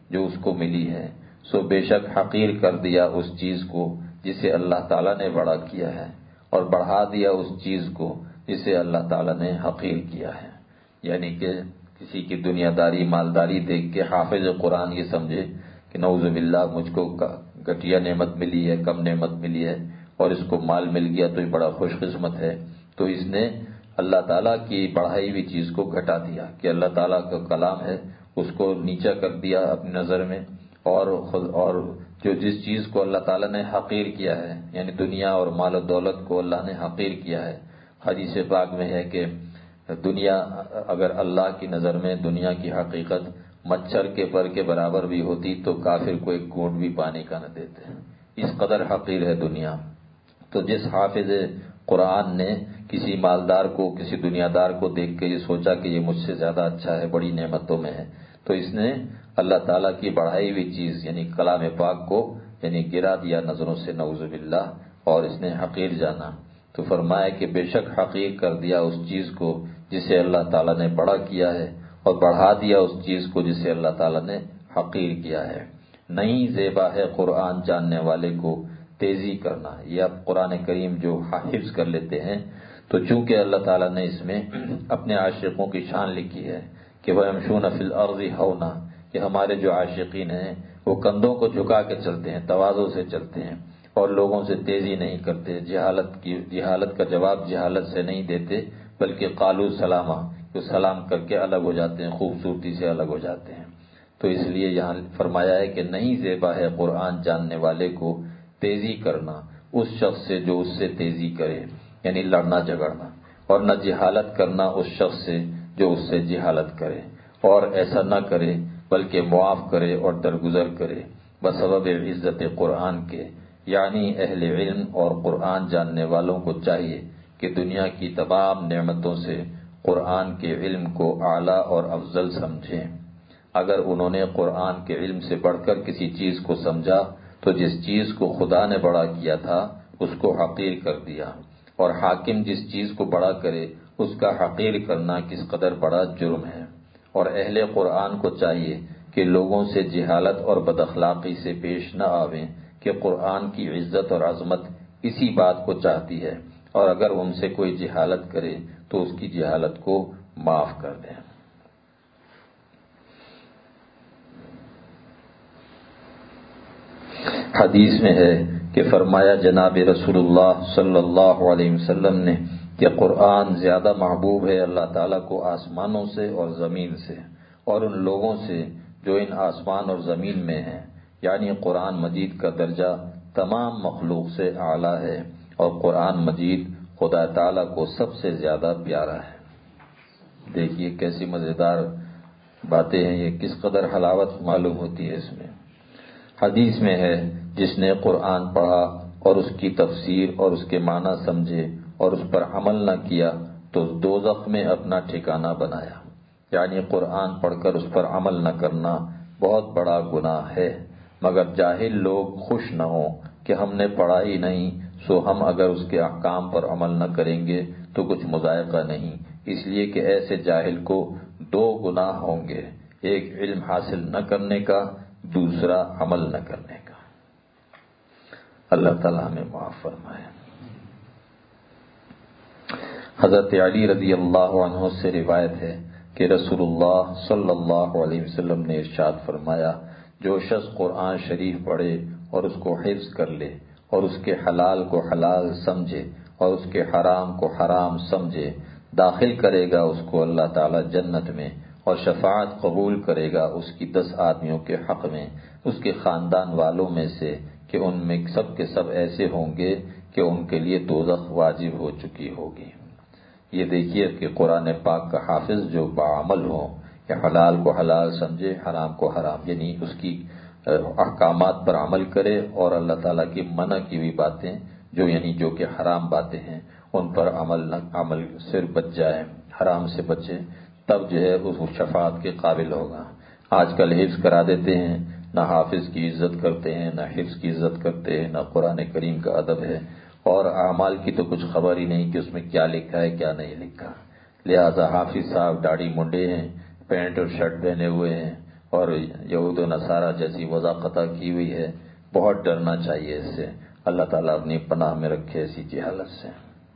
A: جو اس کو ملی ہے، سو بے شک حقیر کر دیا اس چیز کو جسے اللہ تعالیٰ نے بڑا کیا ہے، اور بڑھا دیا اس چیز کو جسے اللہ تعالیٰ نے حقیر کیا ہے۔ یعنی کہ کسی کی دنیا داری مالداری دیکھ کے حافظ قرآن یہ سمجھے کہ نعوذ باللہ مجھ کو گھٹیا نعمت ملی ہے، کم نعمت ملی ہے، اور اس کو مال مل گیا تو یہ بڑا خوش قسمت ہے، تو اس نے اللہ تعالیٰ کی بڑھائی ہوئی چیز کو گھٹا دیا کہ اللہ تعالیٰ کا کلام ہے اس کو نیچا کر دیا اپنی نظر میں، اور اور جو جس چیز کو اللہ تعالیٰ نے حقیر کیا ہے، یعنی دنیا اور مال و دولت کو اللہ نے حقیر کیا ہے۔ حدیث پاک میں ہے کہ دنیا اگر اللہ کی نظر میں دنیا کی حقیقت مچھر کے پر کے برابر بھی ہوتی تو کافر کو ایک گھونٹ بھی پانی کا نہ دیتے، اس قدر حقیر ہے دنیا۔ تو جس حافظ قرآن نے کسی مالدار کو، کسی دنیا دار کو دیکھ کے یہ سوچا کہ یہ مجھ سے زیادہ اچھا ہے، بڑی نعمتوں میں ہے، تو اس نے اللہ تعالیٰ کی بڑھائی ہوئی چیز یعنی کلام پاک کو یعنی گرا دیا نظروں سے، نعوذ باللہ، اور اس نے حقیر جانا۔ تو فرمایا کہ بے شک حقیر کر دیا اس چیز کو جسے اللہ تعالیٰ نے بڑا کیا ہے، اور بڑھا دیا اس چیز کو جسے اللہ تعالیٰ نے حقیر کیا ہے۔ نہیں زیبا ہے قرآن جاننے والے کو تیزی کرنا۔ یہ اب قرآن کریم جو حفظ کر لیتے ہیں تو چونکہ اللہ تعالیٰ نے اس میں اپنے عاشقوں کی شان لکھی ہے کہ وہ یمشون فی الارض ہونا، کہ ہمارے جو عاشقین ہیں وہ کندھوں کو جھکا کے چلتے ہیں، تواضع سے چلتے ہیں، اور لوگوں سے تیزی نہیں کرتے، جہالت کی جہالت کا جواب جہالت سے نہیں دیتے، بلکہ قالوا سلاما، تو سلام کر کے الگ ہو جاتے ہیں، خوبصورتی سے الگ ہو جاتے ہیں۔ تو اس لیے یہاں فرمایا ہے کہ نہیں زیبا ہے قرآن جاننے والے کو تیزی کرنا اس شخص سے جو اس سے تیزی کرے، یعنی لڑنا جھگڑنا، اور نہ جہالت کرنا اس شخص سے جو اس سے جہالت کرے، اور ایسا نہ کرے بلکہ معاف کرے اور درگزر کرے بسبب عزت قرآن کے۔ یعنی اہل علم اور قرآن جاننے والوں کو چاہیے کہ دنیا کی تمام نعمتوں سے قرآن کے علم کو اعلیٰ اور افضل سمجھیں۔ اگر انہوں نے قرآن کے علم سے بڑھ کر کسی چیز کو سمجھا تو جس چیز کو خدا نے بڑا کیا تھا اس کو حقیر کر دیا، اور حاکم جس چیز کو بڑا کرے اس کا حقیر کرنا کس قدر بڑا جرم ہے۔ اور اہل قرآن کو چاہیے کہ لوگوں سے جہالت اور بد اخلاقی سے پیش نہ آویں، کہ قرآن کی عزت اور عظمت اسی بات کو چاہتی ہے، اور اگر ان سے کوئی جہالت کرے تو اس کی جہالت کو معاف کر دیں۔ حدیث میں ہے کہ فرمایا جناب رسول اللہ صلی اللہ علیہ وسلم نے کہ قرآن زیادہ محبوب ہے اللہ تعالیٰ کو آسمانوں سے اور زمین سے، اور ان لوگوں سے جو ان آسمان اور زمین میں ہیں، یعنی قرآن مجید کا درجہ تمام مخلوق سے اعلیٰ ہے، اور قرآن مجید خدا تعالیٰ کو سب سے زیادہ پیارا ہے۔ دیکھیے کیسی مزیدار باتیں ہیں، یہ کس قدر حلاوت معلوم ہوتی ہے اس میں۔ حدیث میں ہے جس نے قرآن پڑھا اور اس کی تفسیر اور اس کے معنی سمجھے اور اس پر عمل نہ کیا تو دوزخ میں اپنا ٹھکانہ بنایا۔ یعنی قرآن پڑھ کر اس پر عمل نہ کرنا بہت بڑا گناہ ہے، مگر جاہل لوگ خوش نہ ہوں کہ ہم نے پڑھا ہی نہیں، سو ہم اگر اس کے احکام پر عمل نہ کریں گے تو کچھ مذائقہ نہیں، اس لیے کہ ایسے جاہل کو دو گناہ ہوں گے، ایک علم حاصل نہ کرنے کا، دوسرا عمل نہ کرنے کا۔ اللہ تعالیٰ ہمیں معاف فرمائے۔ حضرت علی رضی اللہ عنہ سے روایت ہے کہ رسول اللہ صلی اللہ علیہ وسلم نے ارشاد فرمایا، جو شخص قرآن شریف پڑھے اور اس کو حفظ کر لے اور اس کے حلال کو حلال سمجھے اور اس کے حرام کو حرام سمجھے، داخل کرے گا اس کو اللہ تعالیٰ جنت میں، اور شفاعت قبول کرے گا اس کی دس آدمیوں کے حق میں اس کے خاندان والوں میں سے، کہ ان میں سب کے سب ایسے ہوں گے کہ ان کے لیے دوزخ واجب ہو چکی ہوگی۔ یہ دیکھیے کہ قرآن پاک کا حافظ جو باعمل ہو، کہ حلال کو حلال سمجھے، حرام کو حرام، یعنی اس کی احکامات پر عمل کرے، اور اللہ تعالیٰ کی منع کی ہوئی باتیں جو یعنی جو کہ حرام باتیں ہیں ان پر عمل نہ عمل سے بچ جائے، حرام سے بچے، تب جو ہے اس شفاعت کے قابل ہوگا۔ آج کل حفظ کرا دیتے ہیں، نہ حافظ کی عزت کرتے ہیں، نہ حفظ کی عزت کرتے ہیں، نہ قرآن کریم کا ادب ہے، اور اعمال کی تو کچھ خبر ہی نہیں کہ اس میں کیا لکھا ہے کیا نہیں لکھا۔ لہذا حافظ صاحب داڑھی منڈے ہیں، پینٹ اور شرٹ پہنے ہوئے ہیں اور یہود و نصارہ جیسی وضاقتہ کی ہوئی ہے، بہت ڈرنا چاہیے اس سے۔ اللہ تعالیٰ اپنی پناہ میں رکھے ایسی جہالت سے۔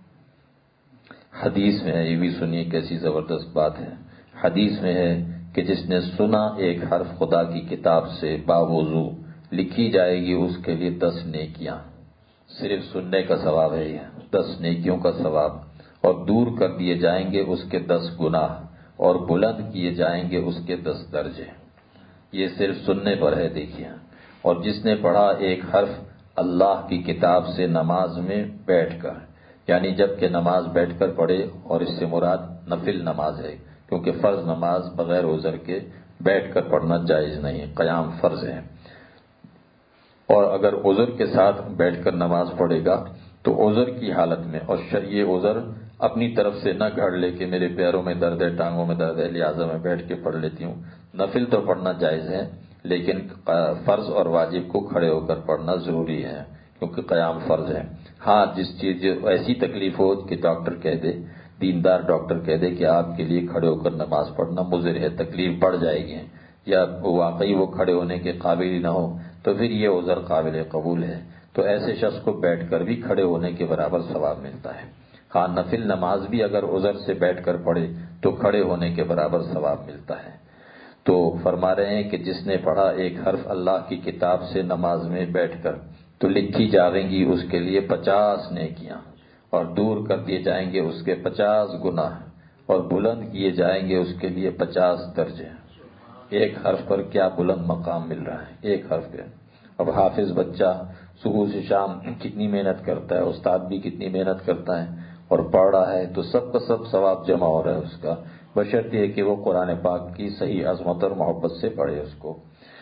A: حدیث میں ہے، یہ بھی سنیے کیسی زبردست بات ہے، حدیث میں ہے کہ جس نے سنا ایک حرف خدا کی کتاب سے باوضو، لکھی جائے گی اس کے لیے دس نیکیاں۔ صرف سننے کا ثواب ہے یہ، دس نیکیوں کا ثواب، اور دور کر دیے جائیں گے اس کے دس گناہ، اور بلند کیے جائیں گے اس کے دس درجے۔ یہ صرف سننے پر ہے، دیکھیے۔ اور جس نے پڑھا ایک حرف اللہ کی کتاب سے نماز میں بیٹھ کر، یعنی جب کہ نماز بیٹھ کر پڑھے، اور اس سے مراد نفل نماز ہے، کیونکہ فرض نماز بغیر عذر کے بیٹھ کر پڑھنا جائز نہیں، قیام فرض ہے۔ اور اگر عذر کے ساتھ بیٹھ کر نماز پڑھے گا تو عذر کی حالت میں، اور یہ عذر اپنی طرف سے نہ گھڑ لے کہ میرے پیروں میں درد ہے، ٹانگوں میں درد ہے، لہٰذا میں بیٹھ کے پڑھ لیتی ہوں۔ نفل تو پڑھنا جائز ہے، لیکن فرض اور واجب کو کھڑے ہو کر پڑھنا ضروری ہے، کیونکہ قیام فرض ہے۔ ہاں، جس چیز ایسی تکلیف ہو کہ ڈاکٹر کہہ دے، دیندار ڈاکٹر کہہ دے کہ آپ کے لیے کھڑے ہو کر نماز پڑھنا مضر ہے، تکلیف بڑھ جائے گی، یا واقعی وہ کھڑے ہونے کے قابل ہی نہ ہو، تو پھر یہ عذر قابل قبول ہے، تو ایسے شخص کو بیٹھ کر بھی کھڑے ہونے کے برابر ثواب ملتا ہے۔ ہاں، نفل نماز بھی اگر عذر سے بیٹھ کر پڑھے تو کھڑے ہونے کے برابر ثواب ملتا ہے۔ تو فرما رہے ہیں کہ جس نے پڑھا ایک حرف اللہ کی کتاب سے نماز میں بیٹھ کر، تو لکھی جاویں گی اس کے لیے پچاس نیکیاں، اور دور کر دیے جائیں گے اس کے پچاس گناہ، اور بلند کیے جائیں گے اس کے لیے پچاس درجے۔ ایک حرف پر کیا بلند مقام مل رہا ہے، ایک حرف پہ۔ اب حافظ بچہ صبح سے شام کتنی محنت کرتا ہے، استاد بھی کتنی محنت کرتا ہے، اور پڑھ رہا ہے، تو سب کا سب ثواب جمع ہو رہا ہے اس کا، بشرط یہ کہ وہ قرآن پاک کی صحیح عظمت اور محبت سے پڑھے اس کو۔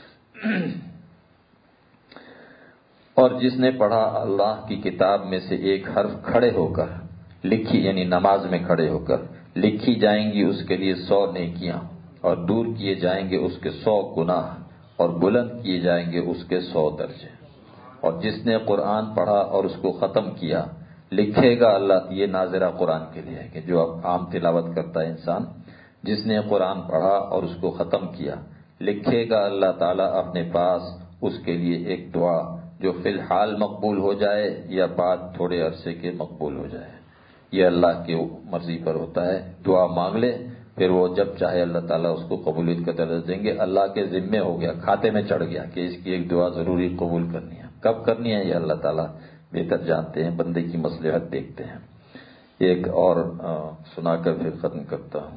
A: اور جس نے پڑھا اللہ کی کتاب میں سے ایک حرف کھڑے ہو کر، لکھی یعنی نماز میں کھڑے ہو کر، لکھی جائیں گی اس کے لیے سو نیکیاں، اور دور کیے جائیں گے اس کے سو گناہ، اور بلند کیے جائیں گے اس کے سو درجے۔ اور جس نے قرآن پڑھا اور اس کو ختم کیا، لکھے گا اللہ، یہ ناظرہ قرآن کے لیے ہے کہ جو اب عام تلاوت کرتا ہے انسان، جس نے قرآن پڑھا اور اس کو ختم کیا، لکھے گا اللہ تعالیٰ اپنے پاس اس کے لیے ایک دعا جو فی الحال مقبول ہو جائے یا بعد تھوڑے عرصے کے مقبول ہو جائے۔ یہ اللہ کی مرضی پر ہوتا ہے، دعا مانگ لے، پھر وہ جب چاہے اللہ تعالیٰ اس کو قبولیت کا درجہ دیں گے۔ اللہ کے ذمے ہو گیا، کھاتے میں چڑھ گیا کہ اس کی ایک دعا ضروری قبول کرنی ہے، کب کرنی ہے یہ اللہ تعالیٰ بہتر جانتے ہیں، بندے کی مصلحت دیکھتے ہیں۔ ایک اور سنا کر پھر ختم کرتا ہوں۔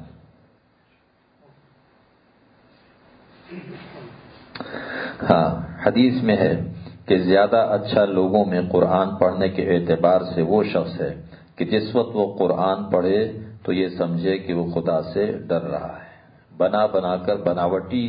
A: ہاں، حدیث میں ہے کہ زیادہ اچھا لوگوں میں قرآن پڑھنے کے اعتبار سے وہ شخص ہے کہ جس وقت وہ قرآن پڑھے تو یہ سمجھے کہ وہ خدا سے ڈر رہا ہے۔ بنا بنا کر بناوٹی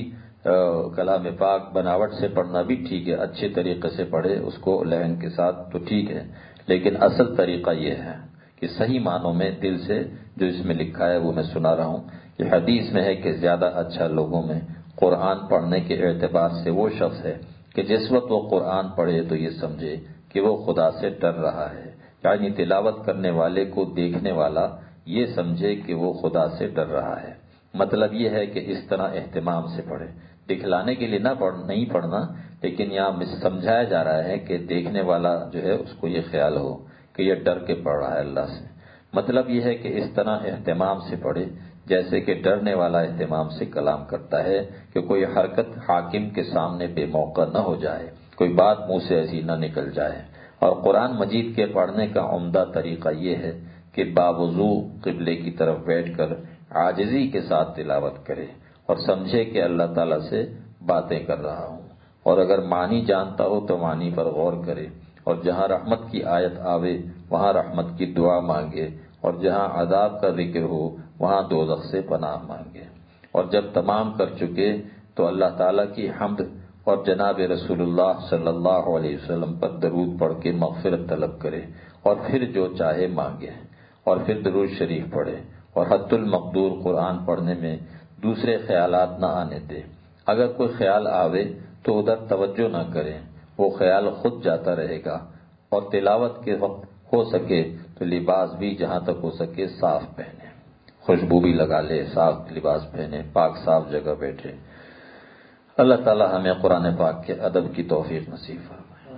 A: کلام پاک بناوٹ سے پڑھنا بھی ٹھیک ہے، اچھے طریقے سے پڑھے اس کو لحن کے ساتھ تو ٹھیک ہے، لیکن اصل طریقہ یہ ہے کہ صحیح معنوں میں دل سے جو اس میں لکھا ہے وہ میں سنا رہا ہوں کہ حدیث میں ہے کہ زیادہ اچھا لوگوں میں قرآن پڑھنے کے اعتبار سے وہ شخص ہے کہ جس وقت وہ قرآن پڑھے تو یہ سمجھے کہ وہ خدا سے ڈر رہا ہے، یعنی تلاوت کرنے والے کو دیکھنے والا یہ سمجھے کہ وہ خدا سے ڈر رہا ہے۔ مطلب یہ ہے کہ اس طرح اہتمام سے پڑھے، دکھلانے کے لیے نہ پڑھ نہیں پڑھنا، لیکن یہاں سمجھایا جا رہا ہے کہ دیکھنے والا جو ہے اس کو یہ خیال ہو کہ یہ ڈر کے پڑھ رہا ہے اللہ سے۔ مطلب یہ ہے کہ اس طرح اہتمام سے پڑھے جیسے کہ ڈرنے والا اہتمام سے کلام کرتا ہے، کہ کوئی حرکت حاکم کے سامنے بے موقع نہ ہو جائے، کوئی بات منہ سے ایسی نہ نکل جائے۔ اور قرآن مجید کے پڑھنے کا عمدہ طریقہ یہ ہے کہ باوضو قبلے کی طرف بیٹھ کر عاجزی کے ساتھ تلاوت کرے اور سمجھے کہ اللہ تعالیٰ سے باتیں کر رہا ہوں، اور اگر معنی جانتا ہو تو معنی پر غور کرے، اور جہاں رحمت کی آیت آوے وہاں رحمت کی دعا مانگے، اور جہاں عذاب کا ذکر ہو وہاں دوزخ سے پناہ مانگے، اور جب تمام کر چکے تو اللہ تعالیٰ کی حمد اور جناب رسول اللہ صلی اللہ علیہ وسلم پر درود پڑھ کے مغفرت طلب کرے، اور پھر جو چاہے مانگے، اور پھر درود شریف پڑھے، اور حد المقدور قرآن پڑھنے میں دوسرے خیالات نہ آنے دے۔ اگر کوئی خیال آوے تو ادھر توجہ نہ کریں، وہ خیال خود جاتا رہے گا، اور تلاوت کے وقت ہو سکے تو لباس بھی جہاں تک ہو سکے صاف پہنے، خوشبو بھی لگا لے، صاف لباس پہنے، پاک صاف جگہ بیٹھے۔ اللہ تعالی ہمیں قرآن پاک کے ادب کی توفیق نصیب فرمائے.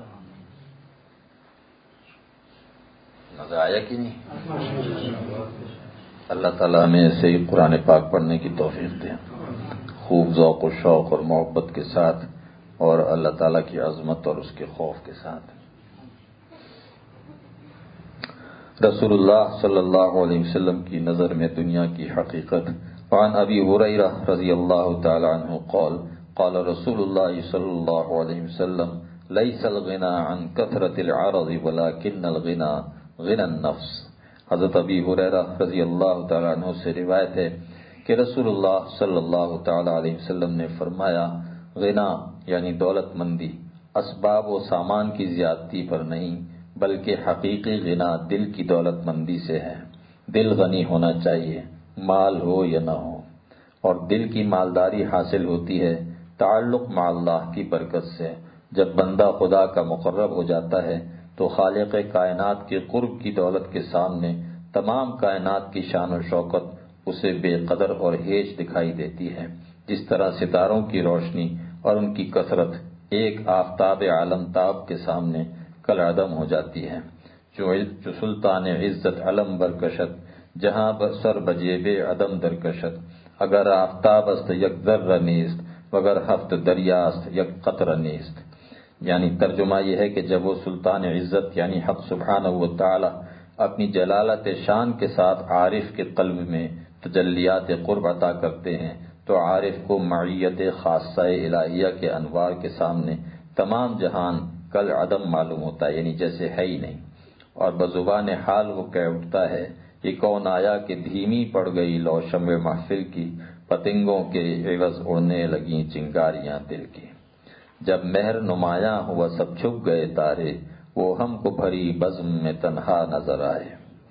A: مزہ آیا کہ نہیں؟ اللہ تعالی ہمیں ایسے ہی قرآن پاک پڑھنے کی توفیق دے، خوب ذوق و شوق اور محبت کے ساتھ، اور اللہ تعالیٰ کی عظمت اور اس کے خوف کے ساتھ. رسول اللہ صلی اللہ علیہ وسلم کی نظر میں دنیا کی حقیقت. وعن ابی ہریرہ رضی اللہ تعالی عنہ قال قال رسول اللہ صلی اللہ علیہ وسلم لیس الغنى عن کثرة العرض ولكن الغنى غنى النفس. حضرت ابی ہریرہ رضی اللہ تعالی عنہ سے روایت ہے کہ رسول اللہ صلی اللہ تعالی علیہ وسلم نے فرمایا، غنا یعنی دولت مندی اسباب و سامان کی زیادتی پر نہیں بلکہ حقیقی غنا دل کی دولت مندی سے ہے. دل غنی ہونا چاہیے، مال ہو یا نہ ہو، اور دل کی مالداری حاصل ہوتی ہے تعلق مع اللہ کی برکت سے. جب بندہ خدا کا مقرب ہو جاتا ہے تو خالق کائنات کے قرب کی دولت کے سامنے تمام کائنات کی شان و شوکت اسے بے قدر اور ہیچ دکھائی دیتی ہے. جس طرح ستاروں کی روشنی اور ان کی کثرت ایک آفتاب عالم تاب کے سامنے کل عدم ہو جاتی ہے. جو سلطان عزت علم برکشت جہاں سر بجیب عدم درکشت، اگر آفتاب است یک ذرہ نیست وگر ہفت دریاست یک قطرہ نیست. یعنی ترجمہ یہ ہے کہ جب وہ سلطان عزت یعنی حق سبحانہ و تعالی اپنی جلالت شان کے ساتھ عارف کے قلب میں تجلیات قرب عطا کرتے ہیں تو عارف کو معیت خاصہ الہیہ کے انوار کے سامنے تمام جہان کل عدم معلوم ہوتا ہے، یعنی جیسے ہے ہی نہیں. اور بزبان حال وہ کہہ اٹھتا ہے، یہ کون آیا کہ دھیمی پڑ گئی لو شمع محفل کی، پتنگوں کے عوض اڑنے لگیں چنگاریاں دل کی. جب مہر نمایاں ہوا سب چھپ گئے تارے، وہ ہم کو بھری بزم میں تنہا نظر آئے.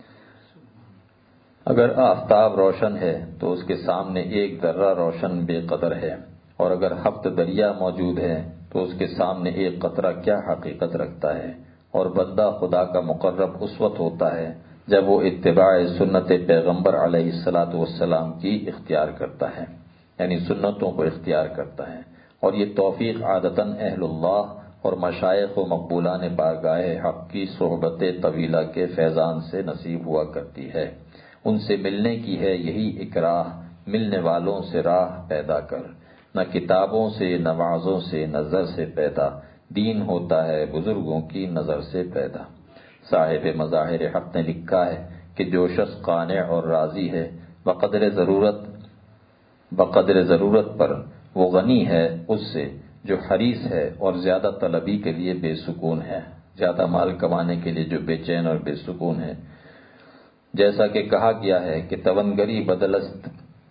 A: اگر آفتاب روشن ہے تو اس کے سامنے ایک ذرہ روشن بے قدر ہے، اور اگر ہفت دریا موجود ہے تو اس کے سامنے ایک قطرہ کیا حقیقت رکھتا ہے. اور بندہ خدا کا مقرب اس وقت ہوتا ہے جب وہ اتباع سنت پیغمبر علیہ الصلاۃ والسلام کی اختیار کرتا ہے، یعنی سنتوں کو اختیار کرتا ہے. اور یہ توفیق عادتاً اہل اللہ اور مشائخ و مقبولان بارگاہ حق کی صحبت طویلہ کے فیضان سے نصیب ہوا کرتی ہے. ان سے ملنے کی ہے یہی اکراہ، ملنے والوں سے راہ پیدا کر. نہ کتابوں سے نہ وعظوں سے نظر سے پیدا، دین ہوتا ہے بزرگوں کی نظر سے پیدا. صاحب مظاہر حق نے لکھا ہے کہ جو شخص قانع اور راضی ہے بقدر ضرورت بقدر ضرورت پر وہ غنی ہے اس سے جو حریص ہے اور زیادہ طلبی کے لیے بے سکون ہے، زیادہ مال کمانے کے لیے جو بے چین اور بے سکون ہے. جیسا کہ کہا گیا ہے کہ توانگری بدلست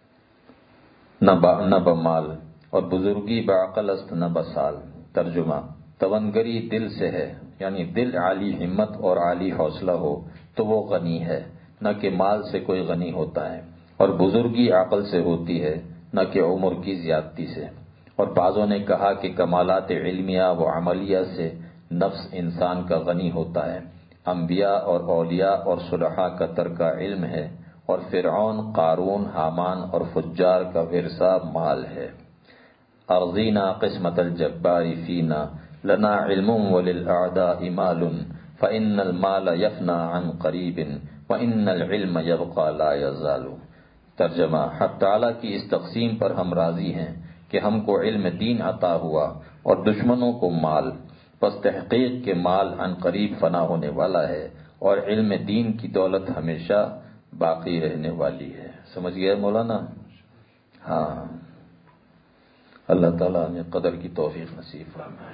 A: نہ بمال اور بزرگی بعقل است نہ بسال. ترجمہ، توانگری دل سے ہے، یعنی دل عالی ہمت اور عالی حوصلہ ہو تو وہ غنی ہے، نہ کہ مال سے کوئی غنی ہوتا ہے. اور بزرگی عقل سے ہوتی ہے نہ کہ عمر کی زیادتی سے. اور بعضوں نے کہا کہ کمالات علمیہ و عملیہ سے نفس انسان کا غنی ہوتا ہے. انبیاء اور اولیاء اور صلحاء کا ترکہ علم ہے، اور فرعون، قارون، حامان اور فجار کا ورثہ مال ہے. ارضینا قسمت الجبار فینا لنا علم وللأعداء مال فإن المال يفنى عن قریب وإن العلم يبقى لا يزال. ترجمہ، حق تعالیٰ کی اس تقسیم پر ہم راضی ہیں کہ ہم کو علم دین عطا ہوا اور دشمنوں کو مال، پس تحقیق کے مال عن قریب فنا ہونے والا ہے اور علم دین کی دولت ہمیشہ باقی رہنے والی ہے. سمجھ گئے مولانا؟ ہاں، اللہ تعالیٰ ہمیں قدر کی توفیق نصیب فرمائے.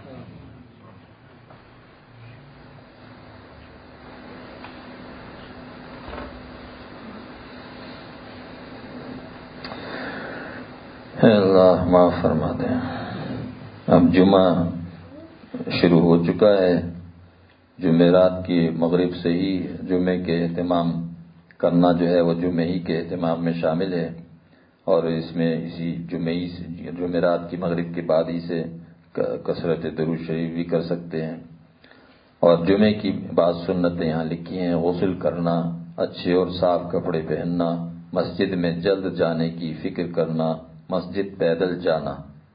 A: اللہ معاف فرما دیں. اب جمعہ شروع ہو چکا ہے. جمعرات کی مغرب سے ہی جمعے کے اہتمام کرنا جو ہے وہ جمعے ہی کے اہتمام میں شامل ہے، اور اس میں اسی جمعی جمعرات کی مغرب کے بعد ہی سے کثرت درود شریف بھی کر سکتے ہیں. اور جمعے کی بعض سنتیں یہاں لکھی ہیں: غسل کرنا، اچھے اور صاف کپڑے پہننا، مسجد میں جلد جانے کی فکر کرنا، مسجد پیدل جانا،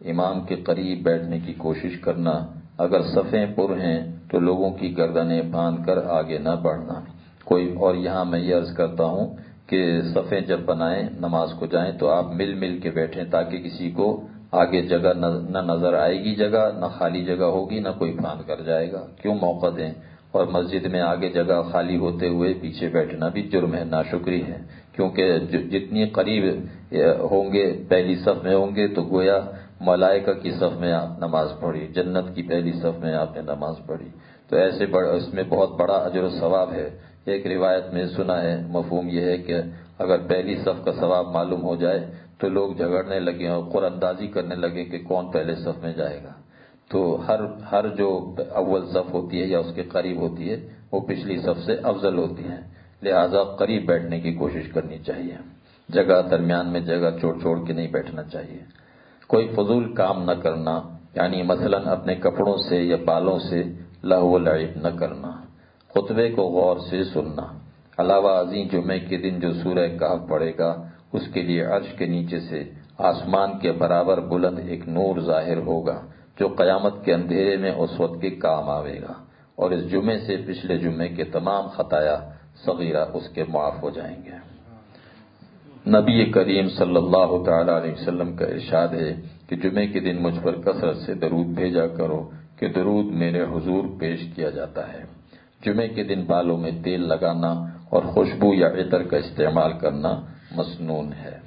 A: امام کے قریب بیٹھنے کی کوشش کرنا، اگر صفیں پر ہیں تو لوگوں کی گردنیں باندھ کر آگے نہ بڑھنا کوئی۔ اور یہاں میں یہ عرض کرتا ہوں کہ صفیں جب بنائیں نماز کو جائیں تو آپ مل مل کے بیٹھیں تاکہ کسی کو آگے جگہ نہ نظر آئے گی، جگہ نہ خالی جگہ ہوگی، نہ کوئی باندھ کر جائے گا۔ کیوں موقع دیں؟ اور مسجد میں آگے جگہ خالی ہوتے ہوئے پیچھے بیٹھنا بھی جرم ہے، ناشکری ہے، کیونکہ جتنی قریب ہوں گے پہلی صف میں ہوں گے تو گویا ملائکہ کی صف میں آپ نماز پڑھی، جنت کی پہلی صف میں آپ نے نماز پڑھی، تو ایسے بڑا اس میں بہت بڑا اجر و ثواب ہے۔ ایک روایت میں سنا ہے، مفہوم یہ ہے کہ اگر پہلی صف کا ثواب معلوم ہو جائے تو لوگ جھگڑنے لگے اور قرعہ اندازی کرنے لگے کہ کون پہلے صف میں جائے گا، تو ہر ہر جو اول صف ہوتی ہے یا اس کے قریب ہوتی ہے وہ پچھلی صف سے افضل ہوتی ہے، لہذا قریب بیٹھنے کی کوشش کرنی چاہیے، جگہ درمیان میں جگہ چھوڑ چھوڑ کے نہیں بیٹھنا چاہیے۔ کوئی فضول کام نہ کرنا، یعنی مثلا اپنے کپڑوں سے یا بالوں سے لہو و لعب نہ کرنا، خطبے کو غور سے سننا، علاوہ ازیں جمعے کے دن جو سورہ کہف پڑھے گا اس کے لیے عرش کے نیچے سے آسمان کے برابر بلند ایک نور ظاہر ہوگا جو قیامت کے اندھیرے میں اس وقت کے کام آئے گا، اور اس جمعے سے پچھلے جمعے کے تمام خطایا صغیرہ اس کے معاف ہو جائیں گے۔ نبی کریم صلی اللہ تعالی علیہ وسلم کا ارشاد ہے کہ جمعے کے دن مجھ پر کثرت سے درود بھیجا کرو کہ درود میرے حضور پیش کیا جاتا ہے۔ جمعے کے دن بالوں میں تیل لگانا اور خوشبو یا عطر کا استعمال کرنا مسنون ہے۔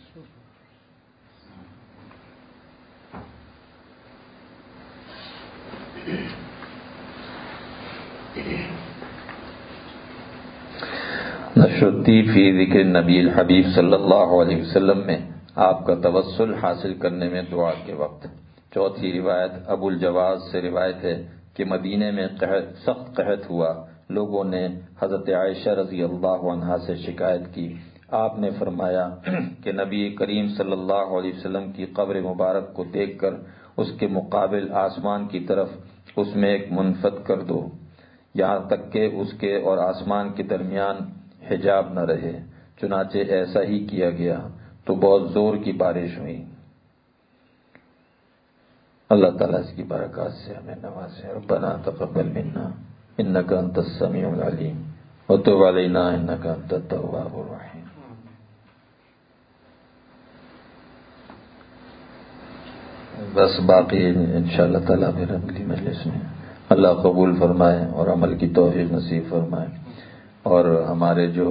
A: نشرتی فی ذکر نبی الحبیب صلی اللہ علیہ وسلم میں آپ کا توسل حاصل کرنے میں دعا کے وقت۔ چوتھی روایت ابو الجواز سے روایت ہے کہ مدینے میں قحط سخت قحط ہوا، لوگوں نے حضرت عائشہ رضی اللہ عنہا سے شکایت کی، آپ نے فرمایا کہ نبی کریم صلی اللہ علیہ وسلم کی قبر مبارک کو دیکھ کر اس کے مقابل آسمان کی طرف اس میں ایک منفت کر دو، یہاں تک کہ اس کے اور آسمان کے درمیان حجاب نہ رہے۔ چنانچہ ایسا ہی کیا گیا تو بہت زور کی بارش ہوئی۔ اللہ تعالیٰ اس کی برکات سے ہمیں نوازے۔ ربنا تقبل منا انک انت السمیع العلیم وتب علینا انک انت التواب الرحیم۔ بس باقی انشاءاللہ تعالیٰ پھر اگلی مجلس میں اللہ قبول فرمائے اور عمل کی توفیق نصیب فرمائے، اور ہمارے جو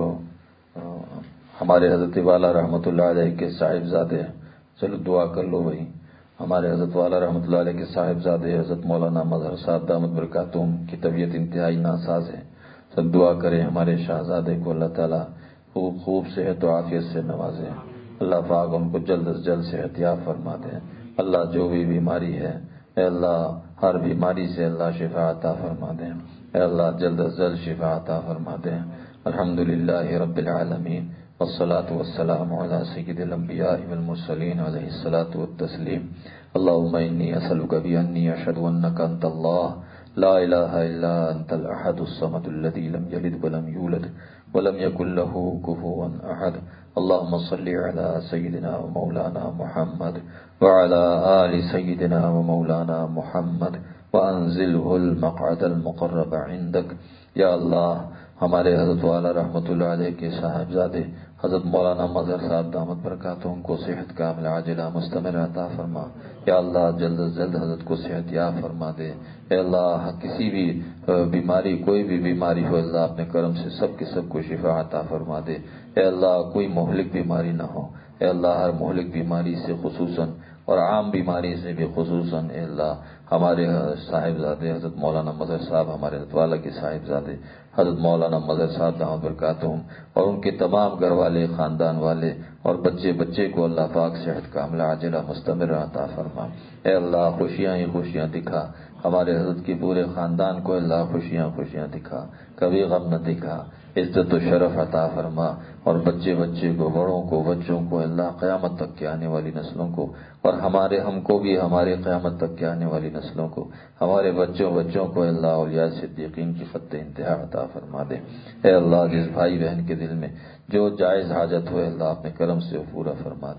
A: ہمارے حضرت والا رحمۃ اللہ علیہ کے صاحبزادے، چلو دعا کر لو بھائی، ہمارے حضرت والا رحمۃ اللہ علیہ کے صاحبزادے حضرت مولانا مظہر صاحب دامت برکاتہم کی طبیعت انتہائی ناساز ہے، سب دعا کریں ہمارے شہزادے کو اللہ تعالیٰ خوب خوب صحت و عافیت سے نوازے، اللہ پاک ان کو جلد از جلد صحت یاب فرما دے۔ اللہ جو بھی بیماری ہے اے اللہ ہر بیماری سے اللہ شفا عطا فرما دے، اے اللہ جلد از جلد شفا عطا فرما دے۔ الحمدللہ رب العالمین والصلاة والسلام علی سید الانبیاء والمرسلین علیہ الصلاة والتسلیم۔ اللہم انی اسألک بانی اشہد انک انت اللہ لا الہ الا انت الاحد الصمد الذی لم یلد ولم یولد ولم یکن له کفوا احد۔ اللہم صلی علی سیدنا و مولانا محمد وعلى آل سیدنا و مولانا محمد وانزلہ المقعد المقرب عندک۔ یا اللہ ہمارے حضرت والا رحمۃ اللہ علیہ کے صاحبزادے حضرت مولانا مظہر صاحب دامت برکاتہم کو صحت کاملہ عاجلہ مستمر عطا فرما، یا اللہ جلد از جلد حضرت کو صحت یاب فرما دے، اے اللہ کسی بھی بیماری کوئی بھی بیماری ہو اللہ اپنے کرم سے سب کے سب کو شفا عطا فرما دے، اے اللہ کوئی مہلک بیماری نہ ہو، اے اللہ ہر مہلک بیماری سے خصوصاً اور عام بیماری سے بھی خصوصاً اے اللہ ہمارے صاحبزادے حضرت مولانا مظہر صاحب، ہمارے حضرت والا کے صاحبزادے حضرت مولانا مظہر صاحب دامت برکاتہم اور ان کے تمام گھر والے خاندان والے اور بچے بچے کو اللہ پاک صحت کاملہ عاجلہ مستمر عطا فرما، اے اللہ خوشیاں ہی خوشیاں دکھا، ہمارے حضرت کے پورے خاندان کو اللہ خوشیاں خوشیاں دکھا، کبھی غم نہ دکھا، عزت و شرف عطا فرما، اور بچے بچے کو بڑوں کو بچوں کو اللہ قیامت تک کے آنے والی نسلوں کو اور ہمارے ہم کو بھی ہمارے قیامت تک کے آنے والی نسلوں کو ہمارے بچوں بچوں کو اللہ اولیاء صدیقین کی خط انتہا عطا فرما دے، اے اللہ جس بھائی بہن کے دل میں جو جائز حاجت ہو اللہ اپنے کرم سے پورا فرما دے،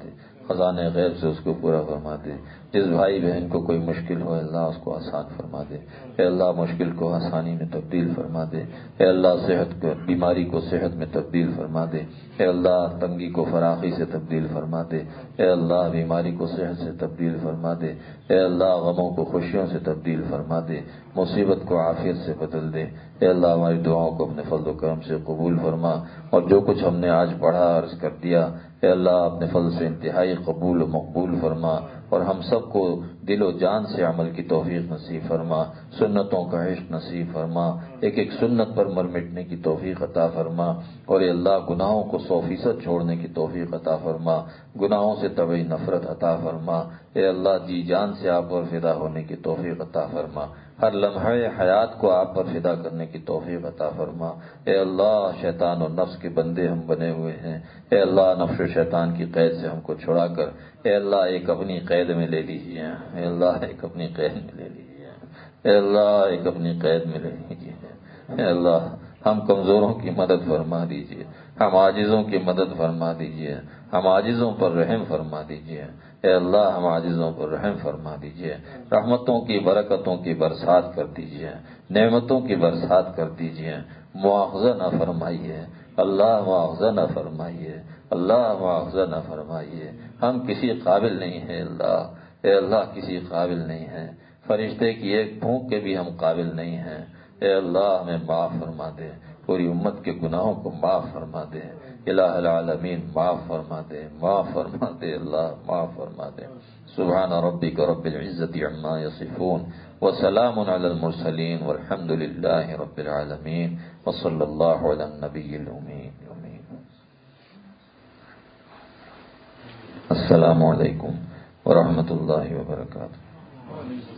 A: خزانے غیب سے اس کو پورا فرما دے. جس بھائی بہن کو کوئی مشکل ہو اللہ اس کو آسان فرما دے. اے اللہ مشکل کو آسانی میں تبدیل فرما دے. اے اللہ صحت کو بیماری کو صحت میں تبدیل فرما دے. اے اللہ تنگی کو فراخی سے تبدیل فرما دے. اے اللہ بیماری کو صحت سے تبدیل فرما دے. اے اللہ غموں کو خوشیوں سے تبدیل فرما دے. مصیبت کو عافیت سے بدل دے. اے اللہ ہماری دعاؤں کو اپنے فضل و کرم سے قبول فرما. اور جو کچھ ہم نے آج پڑھا عرض کر دیا اے اللہ اپنے فضل سے انتہائی قبول و مقبول فرما. اور ہم سب کو دل و جان سے عمل کی توفیق نصیب فرما. سنتوں کا عشق نصیب فرما. ایک ایک سنت پر مر مٹنے کی توفیق عطا فرما. اور اے اللہ گناہوں کو سو فیصد چھوڑنے کی توفیق عطا فرما. گناہوں سے طبعی نفرت عطا فرما. اے اللہ جی جان سے آپ پر فدا ہونے کی توفیق عطا فرما. ہر لمحہ حیات کو آپ پر فدا کرنے کی توفیق عطا فرما. اے اللہ شیطان اور نفس کے بندے ہم بنے ہوئے ہیں. اے اللہ نفس و شیطان کی قید سے ہم کو چھڑا کر اے اللہ ایک اپنی قید میں لے لیجیے. اے اللہ ایک اپنی قید میں لے لیجیے. اے اللہ ایک اپنی قید میں لے لیجیے. اے اللہ ہم کمزوروں کی مدد فرما دیجیے. ہم عاجزوں کی مدد فرما دیجیے. ہم عاجزوں پر رحم فرما دیجیے. اے اللہ ہم عاجزوں پر رحم فرما دیجیے. رحمتوں کی برکتوں کی برسات کر دیجیے. نعمتوں کی برسات کر دیجیے. مواخذہ نہ فرمائیے. اللہ مواخذہ نہ فرمائیے. اللہ مواخذہ نہ فرمائیے. ہم کسی قابل نہیں ہیں اللہ. اے اللہ کسی قابل نہیں ہیں. فرشتے کی ایک پھونک کے بھی ہم قابل نہیں ہیں. اے اللہ ہمیں معاف فرما دے. پوری امت کے گناہوں کو معاف فرما دے. الہ العالمین معاف فرما دے. معاف فرما دے اللہ معاف فرما دے. سبحان ربک رب العزت عما یصفون وسلام علی المرسلین والحمد للہ رب العالمین وصلی اللہ علی النبی الامین. السلام علیکم ورحمۃ اللہ وبرکاتہ.